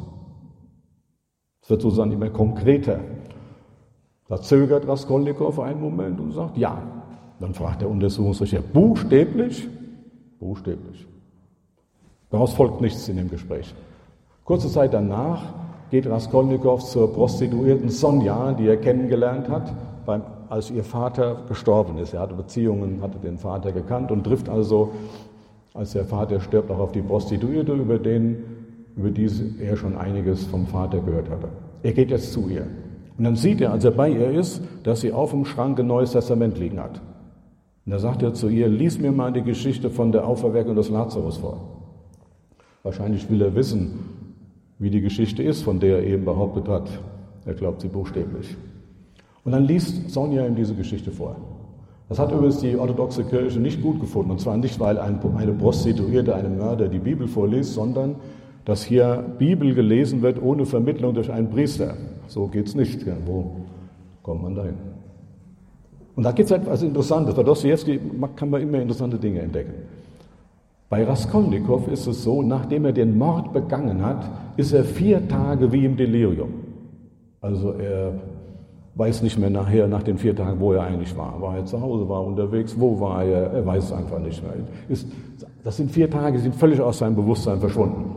Es wird sozusagen immer konkreter. Da zögert Raskolnikow einen Moment und sagt, ja. Dann fragt der Untersuchungsrichter, buchstäblich? Buchstäblich. Daraus folgt nichts in dem Gespräch. Kurze Zeit danach geht Raskolnikow zur Prostituierten Sonja, die er kennengelernt hat, als ihr Vater gestorben ist. Er hatte Beziehungen, hatte den Vater gekannt und trifft also, als der Vater stirbt, auch auf die Prostituierte, über die er schon einiges vom Vater gehört hatte. Er geht jetzt zu ihr. Und dann sieht er, als er bei ihr ist, dass sie auf dem Schrank ein Neues Testament liegen hat. Und da sagt er zu ihr, lies mir mal die Geschichte von der Auferweckung des Lazarus vor. Wahrscheinlich will er wissen, wie die Geschichte ist, von der er eben behauptet hat. Er glaubt sie buchstäblich. Und dann liest Sonja ihm diese Geschichte vor. Das hat übrigens die orthodoxe Kirche nicht gut gefunden. Und zwar nicht, weil eine Prostituierte, einem Mörder die Bibel vorliest, sondern dass hier Bibel gelesen wird ohne Vermittlung durch einen Priester. So geht's nicht. Wo kommt man dahin? Und da gibt es etwas Interessantes. Bei Dostojewski kann man immer interessante Dinge entdecken. Bei Raskolnikow ist es so, nachdem er den Mord begangen hat, ist er 4 Tage wie im Delirium. Also er weiß nicht mehr nachher, nach den 4 Tagen, wo er eigentlich war. War er zu Hause, war er unterwegs, wo war er? Er weiß es einfach nicht mehr. Das sind 4 Tage, die sind völlig aus seinem Bewusstsein verschwunden.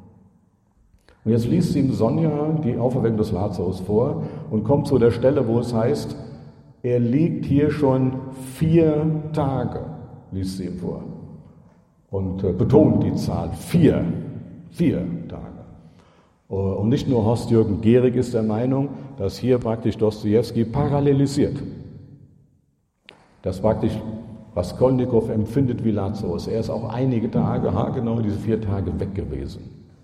Und jetzt liest ihm Sonja die Auferweckung des Lazarus vor und kommt zu der Stelle, wo es heißt, er liegt hier schon 4 Tage, liest sie ihm vor. Und betont die Zahl 4 Tage. Und nicht nur Horst-Jürgen Gehrig ist der Meinung, dass hier praktisch Dostojewski parallelisiert. Dass praktisch Raskolnikow empfindet wie Lazarus. Er ist auch einige Tage, genau diese 4 Tage weg gewesen.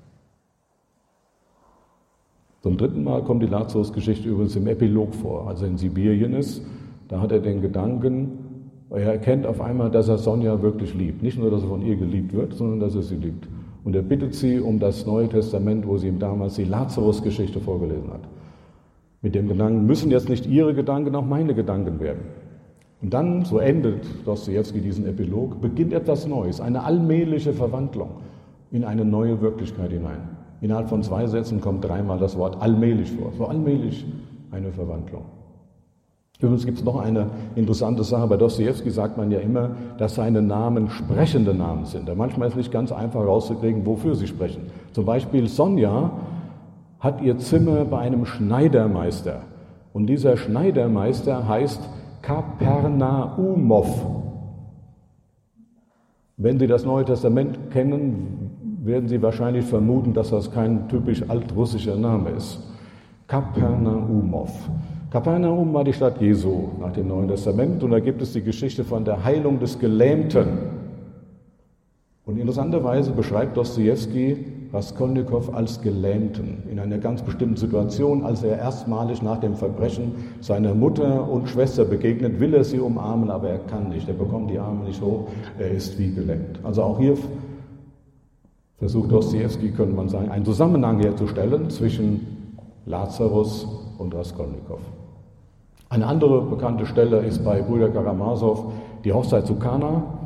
Zum 3. Mal kommt die Lazarus-Geschichte übrigens im Epilog vor, als er in Sibirien ist. Da hat er den Gedanken, er erkennt auf einmal, dass er Sonja wirklich liebt. Nicht nur, dass er von ihr geliebt wird, sondern dass er sie liebt. Und er bittet sie um das Neue Testament, wo sie ihm damals die Lazarus-Geschichte vorgelesen hat. Mit dem Gedanken, müssen jetzt nicht ihre Gedanken auch meine Gedanken werden. Und dann, so endet Dostojewski diesen Epilog, beginnt etwas Neues, eine allmähliche Verwandlung in eine neue Wirklichkeit hinein. Innerhalb von 2 Sätzen kommt 3-mal das Wort allmählich vor. So allmählich eine Verwandlung. Übrigens gibt es noch eine interessante Sache. Bei Dostojewski sagt man ja immer, dass seine Namen sprechende Namen sind. Manchmal ist es nicht ganz einfach herauszukriegen, wofür sie sprechen. Zum Beispiel Sonja hat ihr Zimmer bei einem Schneidermeister. Und dieser Schneidermeister heißt Kapernaumov. Wenn Sie das Neue Testament kennen, werden Sie wahrscheinlich vermuten, dass das kein typisch altrussischer Name ist. Kapernaumov. Kapernaum war die Stadt Jesu nach dem Neuen Testament und da gibt es die Geschichte von der Heilung des Gelähmten. Und interessanterweise beschreibt Dostojewski Raskolnikow als Gelähmten in einer ganz bestimmten Situation, als er erstmalig nach dem Verbrechen seiner Mutter und Schwester begegnet, will er sie umarmen, aber er kann nicht, er bekommt die Arme nicht hoch, er ist wie gelähmt. Also auch hier versucht Dostojewski, könnte man sagen, einen Zusammenhang herzustellen zwischen Lazarus und Raskolnikow. Eine andere bekannte Stelle ist bei Brüder Karamasow die Hochzeit zu Kana.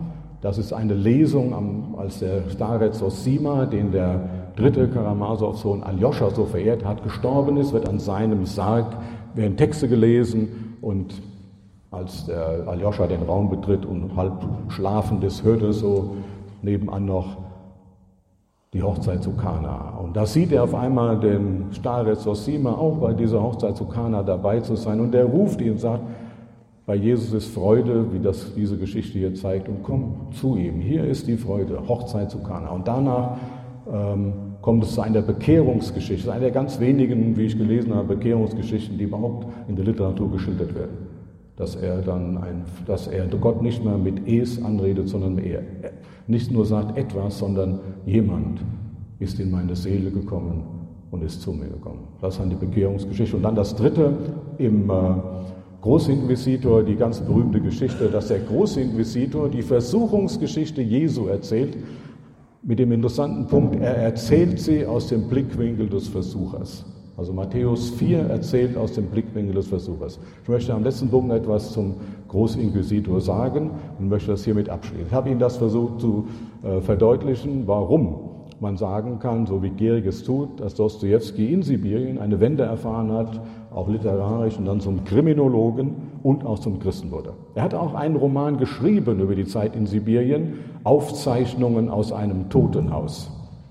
Das ist eine Lesung, als der Starec Zosima, den der dritte Karamasow-Sohn Aljoscha so verehrt hat, gestorben ist, wird an seinem Sarg, werden Texte gelesen und als der Aljoscha den Raum betritt und halb schlafend ist, hört er so nebenan noch die Hochzeit zu Kana. Und da sieht er auf einmal den Starec Zosima auch bei dieser Hochzeit zu Kana dabei zu sein. Und der ruft ihn und sagt, bei Jesus ist Freude, wie das diese Geschichte hier zeigt, und komm zu ihm. Hier ist die Freude, Hochzeit zu Kana. Und danach kommt es zu einer Bekehrungsgeschichte, einer der ganz wenigen, wie ich gelesen habe, Bekehrungsgeschichten, die überhaupt in der Literatur geschildert werden. Dass er Gott nicht mehr mit Es anredet, sondern er nicht nur sagt etwas, sondern jemand ist in meine Seele gekommen und ist zu mir gekommen. Das ist dann die Bekehrungsgeschichte. Und dann das dritte im Großinquisitor, die ganz berühmte Geschichte, dass der Großinquisitor die Versuchungsgeschichte Jesu erzählt, mit dem interessanten Punkt, er erzählt sie aus dem Blickwinkel des Versuchers. Also Matthäus 4 erzählt aus dem Blickwinkel des Versuchers. Ich möchte am letzten Punkt etwas zum Großinquisitor sagen und möchte das hiermit abschließen. Ich habe Ihnen das versucht zu verdeutlichen, warum man sagen kann, so wie Gehrig es tut, dass Dostojewski in Sibirien eine Wende erfahren hat, auch literarisch, und dann zum Kriminologen und auch zum Christen wurde. Er hat auch einen Roman geschrieben über die Zeit in Sibirien, Aufzeichnungen aus einem Totenhaus.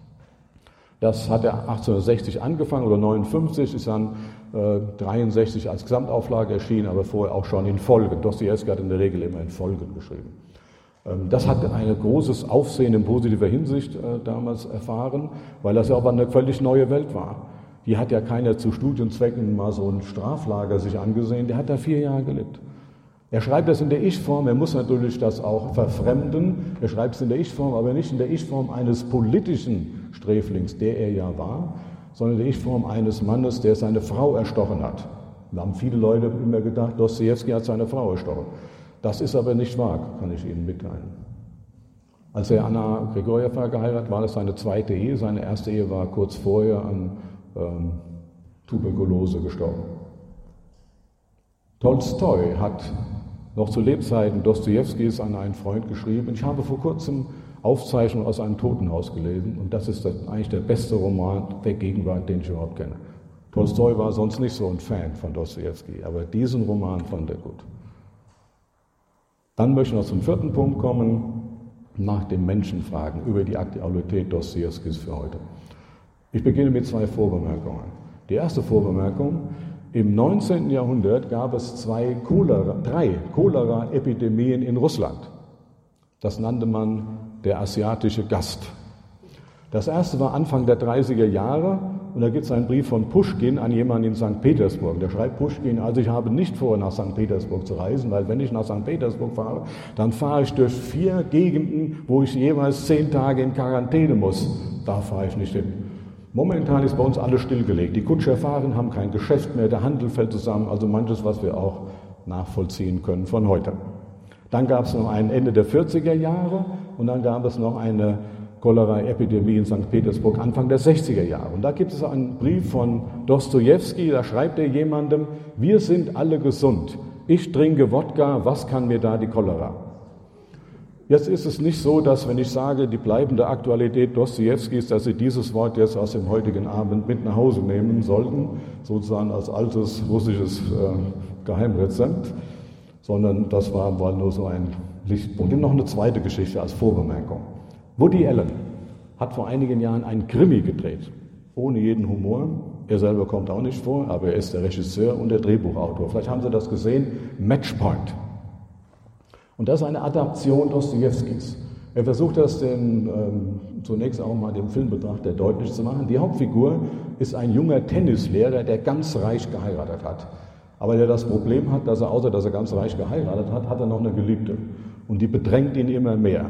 Das hat er 1860 angefangen oder 59, ist dann 63 als Gesamtauflage erschienen, aber vorher auch schon in Folgen. Dostojewski hat in der Regel immer in Folgen geschrieben. Das hat ein großes Aufsehen in positiver Hinsicht damals erfahren, weil das ja auch eine völlig neue Welt war. Hier hat ja keiner zu Studienzwecken mal so ein Straflager sich angesehen, der hat da 4 Jahre gelebt. Er schreibt das in der Ich-Form, er muss natürlich das auch verfremden, er schreibt es in der Ich-Form, aber nicht in der Ich-Form eines politischen Sträflings, der er ja war, sondern in der Ich-Form eines Mannes, der seine Frau erstochen hat. Da haben viele Leute immer gedacht, Dostojewski hat seine Frau erstochen. Das ist aber nicht wahr, kann ich Ihnen mitteilen. Als er Anna Grigorjewa geheiratet, war das seine zweite Ehe. Seine erste Ehe war kurz vorher an Tuberkulose gestorben. Tolstoi hat noch zu Lebzeiten Dostojewskis an einen Freund geschrieben. Ich habe vor kurzem Aufzeichnungen aus einem Totenhaus gelesen und das ist eigentlich der beste Roman der Gegenwart, den ich überhaupt kenne. Tolstoi war sonst nicht so ein Fan von Dostojewski, aber diesen Roman fand er gut. Dann möchte ich noch zum 4. Punkt kommen, nach dem Menschen fragen, über die Aktualität Dostojewskis für heute. Ich beginne mit 2 Vorbemerkungen. Die erste Vorbemerkung: Im 19. Jahrhundert gab es 3 Cholera-Epidemien in Russland. Das nannte man der asiatische Gast. Das erste war Anfang der 30er Jahre und da gibt es einen Brief von Puschkin an jemanden in St. Petersburg. Da schreibt Puschkin, also ich habe nicht vor, nach St. Petersburg zu reisen, weil wenn ich nach St. Petersburg fahre, dann fahre ich durch 4 Gegenden, wo ich jeweils 10 Tage in Quarantäne muss. Da fahre ich nicht hin. Momentan ist bei uns alles stillgelegt. Die Kutscher fahren, haben kein Geschäft mehr, der Handel fällt zusammen, also manches, was wir auch nachvollziehen können von heute. Dann gab es noch ein Ende der 40er Jahre und dann gab es noch eine Cholera-Epidemie in St. Petersburg Anfang der 60er Jahre. Und da gibt es einen Brief von Dostojewski, da schreibt er jemandem, wir sind alle gesund, ich trinke Wodka, was kann mir da die Cholera? Jetzt ist es nicht so, dass wenn ich sage, die bleibende Aktualität Dostojewskis, dass Sie dieses Wort jetzt aus dem heutigen Abend mit nach Hause nehmen sollten, sozusagen als altes russisches Geheimrezept, sondern das war nur so ein Lichtpunkt. Und noch eine zweite Geschichte als Vorbemerkung. Woody Allen hat vor einigen Jahren einen Krimi gedreht, ohne jeden Humor. Er selber kommt auch nicht vor, aber er ist der Regisseur und der Drehbuchautor. Vielleicht haben Sie das gesehen, Matchpoint. Und das ist eine Adaption Dostojewskis. Er versucht das zunächst auch mal dem Filmbetrachter deutlich zu machen. Die Hauptfigur ist ein junger Tennislehrer, der ganz reich geheiratet hat. Aber der das Problem hat, dass er, außer dass er ganz reich geheiratet hat, hat er noch eine Geliebte. Und die bedrängt ihn immer mehr.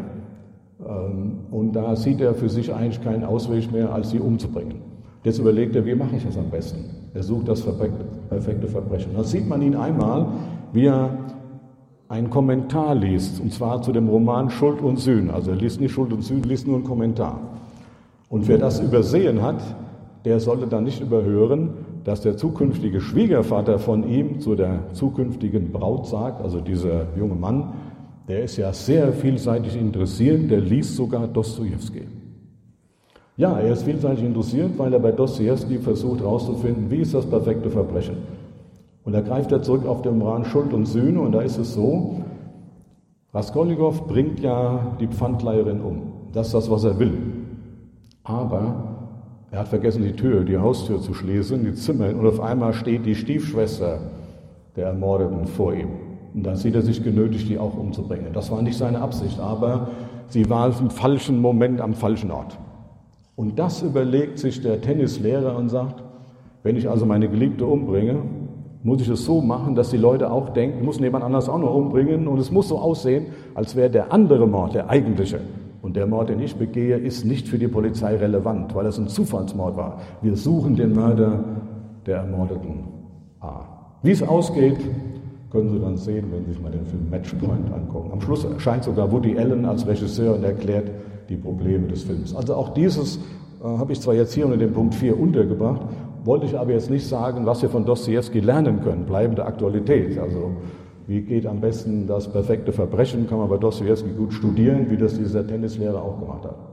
Und da sieht er für sich eigentlich keinen Ausweg mehr, als sie umzubringen. Jetzt überlegt er, wie mache ich das am besten? Er sucht das perfekte Verbrechen. Dann sieht man ihn einmal, wie er einen Kommentar liest, und zwar zu dem Roman Schuld und Sühn. Also er liest nicht Schuld und Sühn, liest nur einen Kommentar. Und wer das übersehen hat, der sollte dann nicht überhören, dass der zukünftige Schwiegervater von ihm zu der zukünftigen Braut sagt, also dieser junge Mann, Der ist ja sehr vielseitig interessiert, der liest sogar Dostojewski. Ja, er ist vielseitig interessiert, weil er bei Dostojewski versucht herauszufinden, wie ist das perfekte Verbrechen. Und da greift er zurück auf den Roman Schuld und Sühne und da ist es so, Raskolnikow bringt ja die Pfandleiherin um. Das ist das, was er will. Aber er hat vergessen, die Haustür zu schließen, die Zimmer, und auf einmal steht die Stiefschwester der Ermordeten vor ihm. Und dann sieht er sich genötigt, die auch umzubringen. Das war nicht seine Absicht, aber sie war im falschen Moment am falschen Ort. Und das überlegt sich der Tennislehrer und sagt, wenn ich also meine Geliebte umbringe, muss ich es so machen, dass die Leute auch denken, ich muss jemand anders auch noch umbringen und es muss so aussehen, als wäre der andere Mord der eigentliche. Und der Mord, den ich begehe, ist nicht für die Polizei relevant, weil es ein Zufallsmord war. Wir suchen den Mörder der Ermordeten A. Wie es ausgeht, können Sie dann sehen, wenn Sie sich mal den Film Matchpoint angucken. Am Schluss erscheint sogar Woody Allen als Regisseur und erklärt die Probleme des Films. Also auch dieses habe ich zwar jetzt hier unter dem Punkt 4 untergebracht, wollte ich aber jetzt nicht sagen, was wir von Dostojewski lernen können, bleibende Aktualität. Also wie geht am besten das perfekte Verbrechen, kann man bei Dostojewski gut studieren, wie das dieser Tennislehrer auch gemacht hat.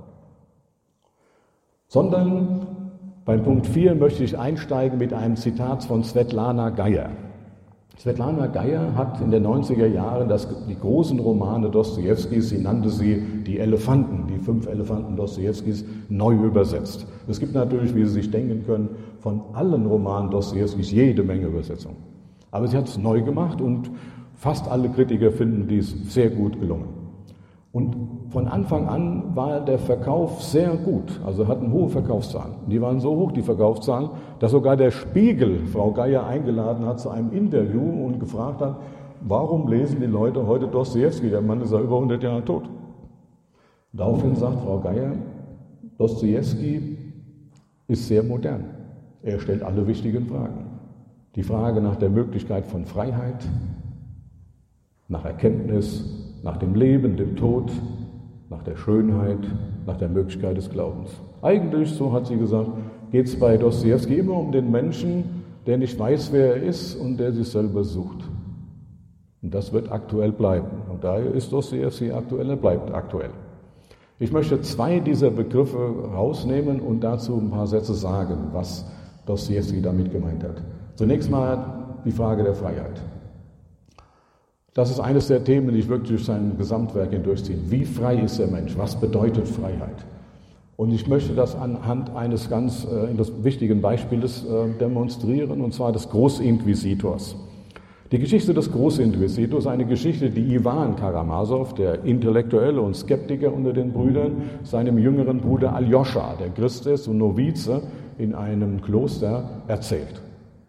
Sondern beim Punkt 4 möchte ich einsteigen mit einem Zitat von Svetlana Geyer. Svetlana Geyer hat in den 90er Jahren die großen Romane Dostojewskis, sie nannte sie die Elefanten, die 5 Elefanten Dostojewskis, neu übersetzt. Es gibt natürlich, wie Sie sich denken können, von allen Romanen Dostojewskis jede Menge Übersetzungen. Aber sie hat es neu gemacht und fast alle Kritiker finden dies sehr gut gelungen. Und von Anfang an war der Verkauf sehr gut, also hatten hohe Verkaufszahlen. Die waren so hoch, die Verkaufszahlen, dass sogar der Spiegel Frau Geyer eingeladen hat zu einem Interview und gefragt hat, warum lesen die Leute heute Dostojewski? Der Mann ist ja über 100 Jahre tot. Daraufhin sagt Frau Geyer, Dostojewski ist sehr modern. Er stellt alle wichtigen Fragen. Die Frage nach der Möglichkeit von Freiheit, nach Erkenntnis, nach dem Leben, dem Tod, nach der Schönheit, nach der Möglichkeit des Glaubens. Eigentlich, so hat sie gesagt, geht es bei Dostojewski immer um den Menschen, der nicht weiß, wer er ist und der sich selber sucht. Und das wird aktuell bleiben. Und daher ist Dostojewski aktuell, er bleibt aktuell. Ich möchte 2 dieser Begriffe rausnehmen und dazu ein paar Sätze sagen, was Dostojewski damit gemeint hat. Zunächst mal die Frage der Freiheit. Das ist eines der Themen, die ich wirklich durch sein Gesamtwerk hindurchziehe. Wie frei ist der Mensch? Was bedeutet Freiheit? Und ich möchte das anhand eines ganz wichtigen Beispiels demonstrieren, und zwar des Großinquisitors. Die Geschichte des Großinquisitors ist eine Geschichte, die Iwan Karamasow, der Intellektuelle und Skeptiker unter den Brüdern, seinem jüngeren Bruder Aljoscha, der Christ ist und Novize in einem Kloster, erzählt.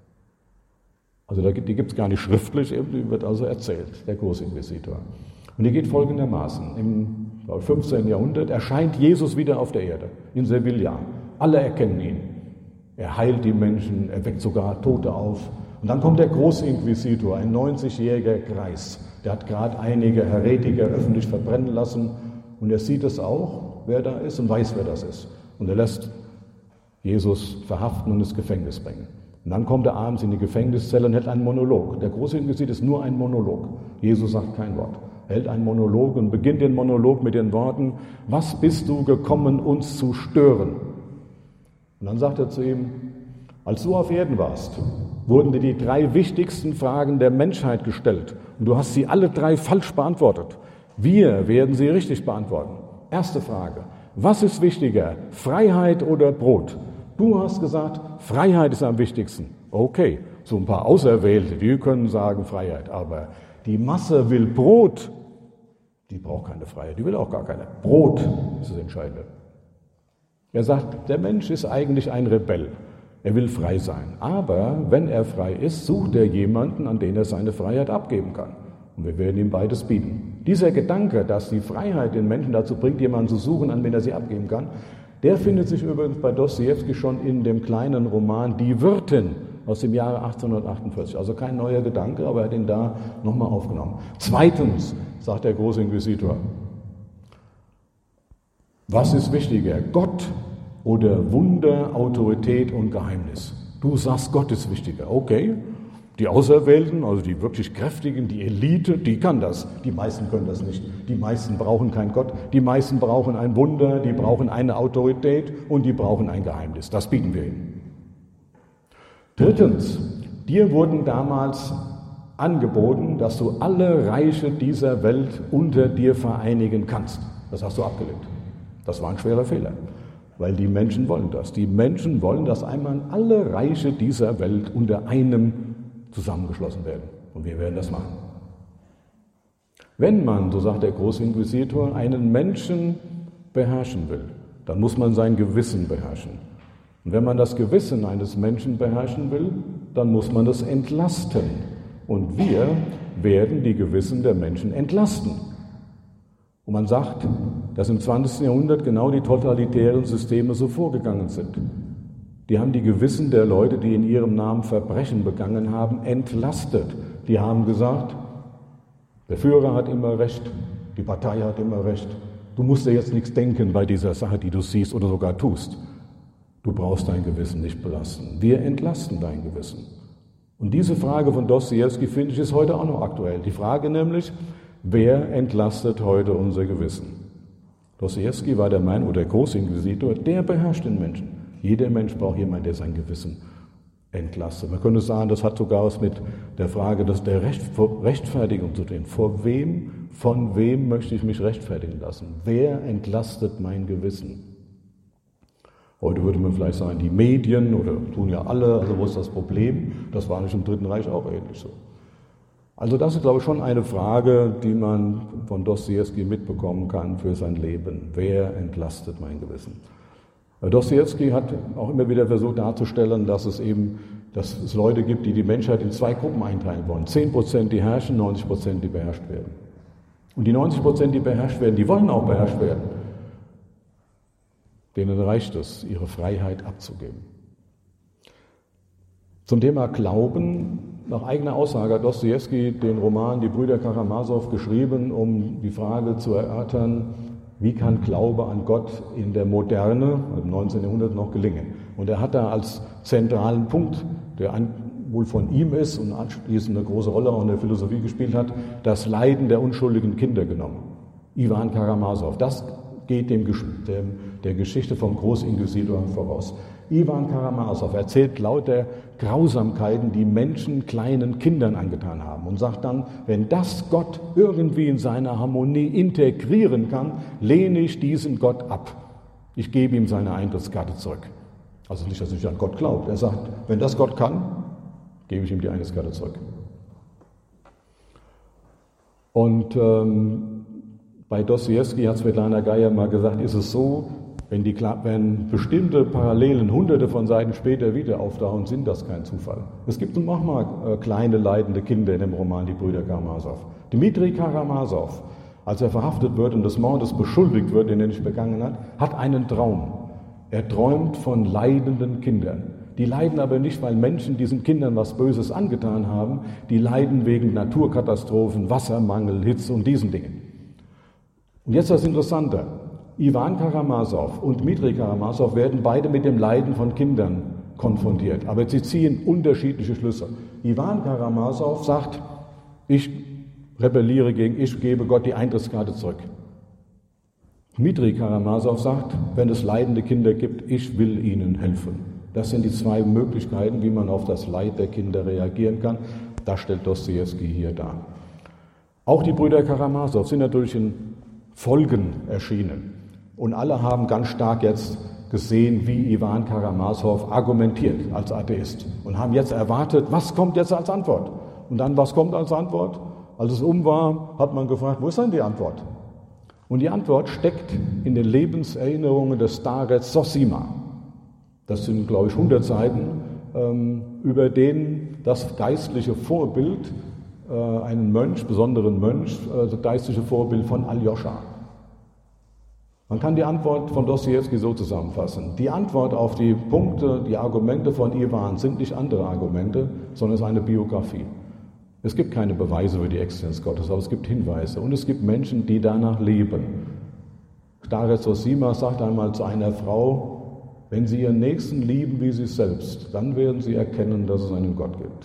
Also die gibt es gar nicht schriftlich, die wird also erzählt, der Großinquisitor. Und die geht folgendermaßen. Im 15. Jahrhundert erscheint Jesus wieder auf der Erde, in Sevilla. Alle erkennen ihn. Er heilt die Menschen, er weckt sogar Tote auf. Und dann kommt der Großinquisitor, ein 90-jähriger Greis. Der hat gerade einige Heretiker öffentlich verbrennen lassen. Und er sieht es auch, wer da ist, und weiß, wer das ist. Und er lässt Jesus verhaften und ins Gefängnis bringen. Und dann kommt er abends in die Gefängniszelle und hält einen Monolog. Der Großinquisitor ist nur ein Monolog. Jesus sagt kein Wort. Er hält einen Monolog und beginnt den Monolog mit den Worten, was bist du gekommen, uns zu stören? Und dann sagt er zu ihm, als du auf Erden warst, wurden dir die 3 wichtigsten Fragen der Menschheit gestellt. Und du hast sie alle 3 falsch beantwortet. Wir werden sie richtig beantworten. Erste Frage, was ist wichtiger, Freiheit oder Brot? Du hast gesagt, Freiheit ist am wichtigsten. Okay, so ein paar Auserwählte, die können sagen Freiheit, aber die Masse will Brot. Die braucht keine Freiheit, die will auch gar keine. Brot ist das Entscheidende. Er sagt, der Mensch ist eigentlich ein Rebell. Er will frei sein. Aber wenn er frei ist, sucht er jemanden, an den er seine Freiheit abgeben kann. Und wir werden ihm beides bieten. Dieser Gedanke, dass die Freiheit den Menschen dazu bringt, jemanden zu suchen, an den er sie abgeben kann, der findet sich übrigens bei Dostojewski schon in dem kleinen Roman Die Wirtin aus dem Jahre 1848. Also kein neuer Gedanke, aber er hat ihn da nochmal aufgenommen. Zweitens, sagt der Großinquisitor, was ist wichtiger, Gott oder Wunder, Autorität und Geheimnis? Du sagst, Gott ist wichtiger. Okay, Die Auserwählten, also die wirklich Kräftigen, die Elite, die kann das. Die meisten können das nicht. Die meisten brauchen keinen Gott. Die meisten brauchen ein Wunder, die brauchen eine Autorität und die brauchen ein Geheimnis. Das bieten wir ihnen. Drittens, dir wurden damals angeboten, dass du alle Reiche dieser Welt unter dir vereinigen kannst. Das hast du abgelehnt. Das war ein schwerer Fehler, weil die Menschen wollen das. Die Menschen wollen, dass einmal alle Reiche dieser Welt unter einem zusammengeschlossen werden. Und wir werden das machen. Wenn man, so sagt der Großinquisitor, einen Menschen beherrschen will, dann muss man sein Gewissen beherrschen. Und wenn man das Gewissen eines Menschen beherrschen will, dann muss man es entlasten. Und wir werden die Gewissen der Menschen entlasten. Und man sagt, dass im 20. Jahrhundert genau die totalitären Systeme so vorgegangen sind. Die haben die Gewissen der Leute, die in ihrem Namen Verbrechen begangen haben, entlastet. Die haben gesagt, der Führer hat immer recht, die Partei hat immer recht. Du musst dir jetzt nichts denken bei dieser Sache, die du siehst oder sogar tust. Du brauchst dein Gewissen nicht belasten. Wir entlasten dein Gewissen. Und diese Frage von Dostojewski, finde ich, ist heute auch noch aktuell. Die Frage nämlich, wer entlastet heute unser Gewissen? Dostojewski war der Meinung, oder der Großinquisitor, der beherrscht den Menschen. Jeder Mensch braucht jemanden, der sein Gewissen entlastet. Man könnte sagen, das hat sogar was mit der Frage der Rechtfertigung zu tun. Von wem möchte ich mich rechtfertigen lassen? Wer entlastet mein Gewissen? Heute würde man vielleicht sagen, die Medien, oder tun ja alle, also wo ist das Problem? Das war nicht im Dritten Reich auch ähnlich so. Also das ist, glaube ich, schon eine Frage, die man von Dostojewski mitbekommen kann für sein Leben. Wer entlastet mein Gewissen? Dostojewski hat auch immer wieder versucht darzustellen, dass es Leute gibt, die die Menschheit in zwei Gruppen einteilen wollen. 10%, die herrschen, 90%, die beherrscht werden. Und die 90%, die beherrscht werden, die wollen auch beherrscht werden. Denen reicht es, ihre Freiheit abzugeben. Zum Thema Glauben, nach eigener Aussage hat Dostojewski den Roman Die Brüder Karamasow geschrieben, um die Frage zu erörtern, wie kann Glaube an Gott in der Moderne, im 19. Jahrhundert, noch gelingen? Und er hat da als zentralen Punkt, der wohl von ihm ist und anschließend eine große Rolle auch in der Philosophie gespielt hat, das Leiden der unschuldigen Kinder genommen. Iwan Karamasow, das geht der Geschichte vom Großinquisitor voraus. Iwan Karamasow erzählt lauter Grausamkeiten, die Menschen kleinen Kindern angetan haben und sagt dann, wenn das Gott irgendwie in seiner Harmonie integrieren kann, lehne ich diesen Gott ab. Ich gebe ihm seine Eintrittskarte zurück. Also nicht, dass er nicht an Gott glaubt. Er sagt, wenn das Gott kann, gebe ich ihm die Eintrittskarte zurück. Und bei Dostojewski hat Svetlana Geier mal gesagt, ist es so, wenn bestimmte Parallelen hunderte von Seiten später wieder auftauchen, sind das kein Zufall. Es gibt nun auch mal kleine leidende Kinder in dem Roman Die Brüder Karamasow. Dmitri Karamasow, als er verhaftet wird und des Mordes beschuldigt wird, den er nicht begangen hat, hat einen Traum. Er träumt von leidenden Kindern. Die leiden aber nicht, weil Menschen diesen Kindern was Böses angetan haben. Die leiden wegen Naturkatastrophen, Wassermangel, Hitze und diesen Dingen. Und jetzt das Interessante. Iwan Karamasow und Dmitri Karamasow werden beide mit dem Leiden von Kindern konfrontiert. Aber sie ziehen unterschiedliche Schlüsse. Iwan Karamasow sagt, ich rebelliere ich gebe Gott die Eintrittskarte zurück. Dmitri Karamasow sagt, wenn es leidende Kinder gibt, ich will ihnen helfen. Das sind die zwei Möglichkeiten, wie man auf das Leid der Kinder reagieren kann. Das stellt Dostojewski hier dar. Auch die Brüder Karamasow sind natürlich in Folgen erschienen. Und alle haben ganz stark jetzt gesehen, wie Iwan Karamasow argumentiert als Atheist und haben jetzt erwartet, was kommt jetzt als Antwort? Und dann, was kommt als Antwort? Als es war, hat man gefragt, wo ist denn die Antwort? Und die Antwort steckt in den Lebenserinnerungen des Starets Zosima. Das sind, glaube ich, 100 Seiten, über den das geistliche Vorbild, einen Mönch, besonderen Mönch, das geistliche Vorbild von Aljoscha. Man kann die Antwort von Dostojewski so zusammenfassen. Die Antwort auf die Punkte, die Argumente von Iwan sind nicht andere Argumente, sondern es ist eine Biografie. Es gibt keine Beweise für die Existenz Gottes, aber es gibt Hinweise und es gibt Menschen, die danach leben. Starec Zosima sagt einmal zu einer Frau, wenn Sie Ihren Nächsten lieben wie sich selbst, dann werden Sie erkennen, dass es einen Gott gibt.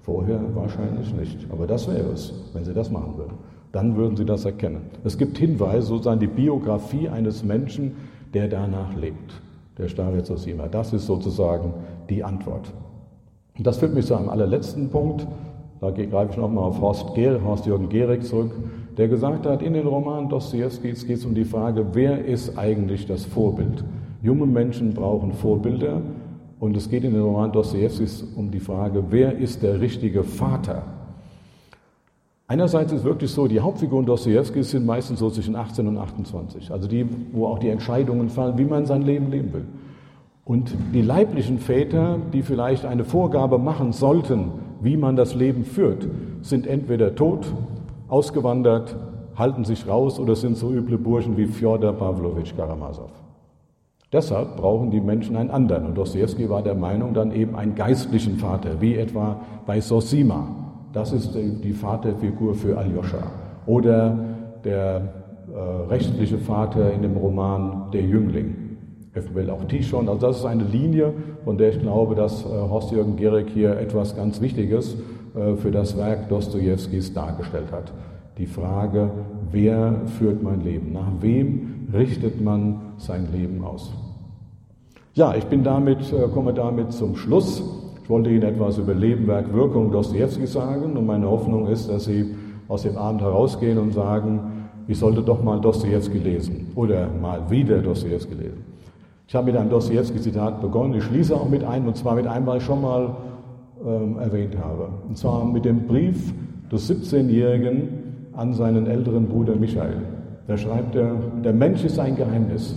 Vorher wahrscheinlich nicht. Aber das wäre es, wenn Sie das machen würden. Dann würden Sie das erkennen. Es gibt Hinweise, sozusagen die Biografie eines Menschen, der danach lebt. Der Starez Zosima. Das ist sozusagen die Antwort. Und das führt mich zu einem allerletzten Punkt. Da greife ich nochmal auf Horst-Jürgen Gehrig zurück, der gesagt hat, in den Romanen Dostojewskis geht es um die Frage, wer ist eigentlich das Vorbild? Junge Menschen brauchen Vorbilder und es geht in den Romanen Dostojewskis um die Frage, wer ist der richtige Vater? Einerseits ist es wirklich so, die Hauptfiguren Dostojewskis sind meistens so zwischen 18 und 28, also die, wo auch die Entscheidungen fallen, wie man sein Leben leben will. Und die leiblichen Väter, die vielleicht eine Vorgabe machen sollten, wie man das Leben führt, sind entweder tot, ausgewandert, halten sich raus oder sind so üble Burschen wie Fjodor Pawlowitsch Karamasow. Deshalb brauchen die Menschen einen anderen. Und Dostojewski war der Meinung, dann eben einen geistlichen Vater, wie etwa bei Zosima. Das ist die Vaterfigur für Aljoscha. Oder der rechtliche Vater in dem Roman Der Jüngling. Eventuell auch Tischon. Also das ist eine Linie, von der ich glaube, dass Horst-Jürgen Gehrig hier etwas ganz Wichtiges für das Werk Dostojewskis dargestellt hat. Die Frage, wer führt mein Leben? Nach wem richtet man sein Leben aus? Ja, ich komme damit zum Schluss. Ich wollte Ihnen etwas über Leben, Werk, Wirkung Dostojewskis sagen und meine Hoffnung ist, dass Sie aus dem Abend herausgehen und sagen, ich sollte doch mal Dostojewski lesen oder mal wieder Dostojewski lesen. Ich habe mit einem Dostojewski-Zitat begonnen, ich schließe auch mit einem, und zwar mit einem, was ich schon mal erwähnt habe. Und zwar mit dem Brief des 17-Jährigen an seinen älteren Bruder Michael. Da schreibt er, der Mensch ist ein Geheimnis.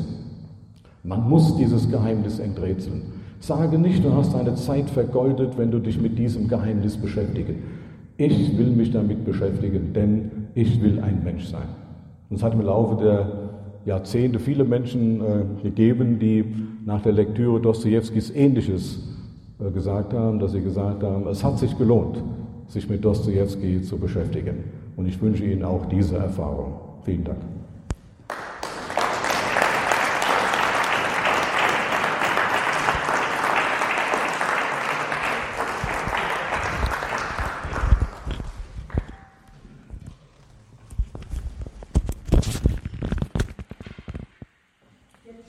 Man muss dieses Geheimnis enträtseln. Sage nicht, du hast deine Zeit vergeudet, wenn du dich mit diesem Geheimnis beschäftigst. Ich will mich damit beschäftigen, denn ich will ein Mensch sein. Und es hat im Laufe der Jahrzehnte viele Menschen gegeben, die nach der Lektüre Dostojewskis Ähnliches gesagt haben, dass sie gesagt haben, es hat sich gelohnt, sich mit Dostojewski zu beschäftigen. Und ich wünsche Ihnen auch diese Erfahrung. Vielen Dank.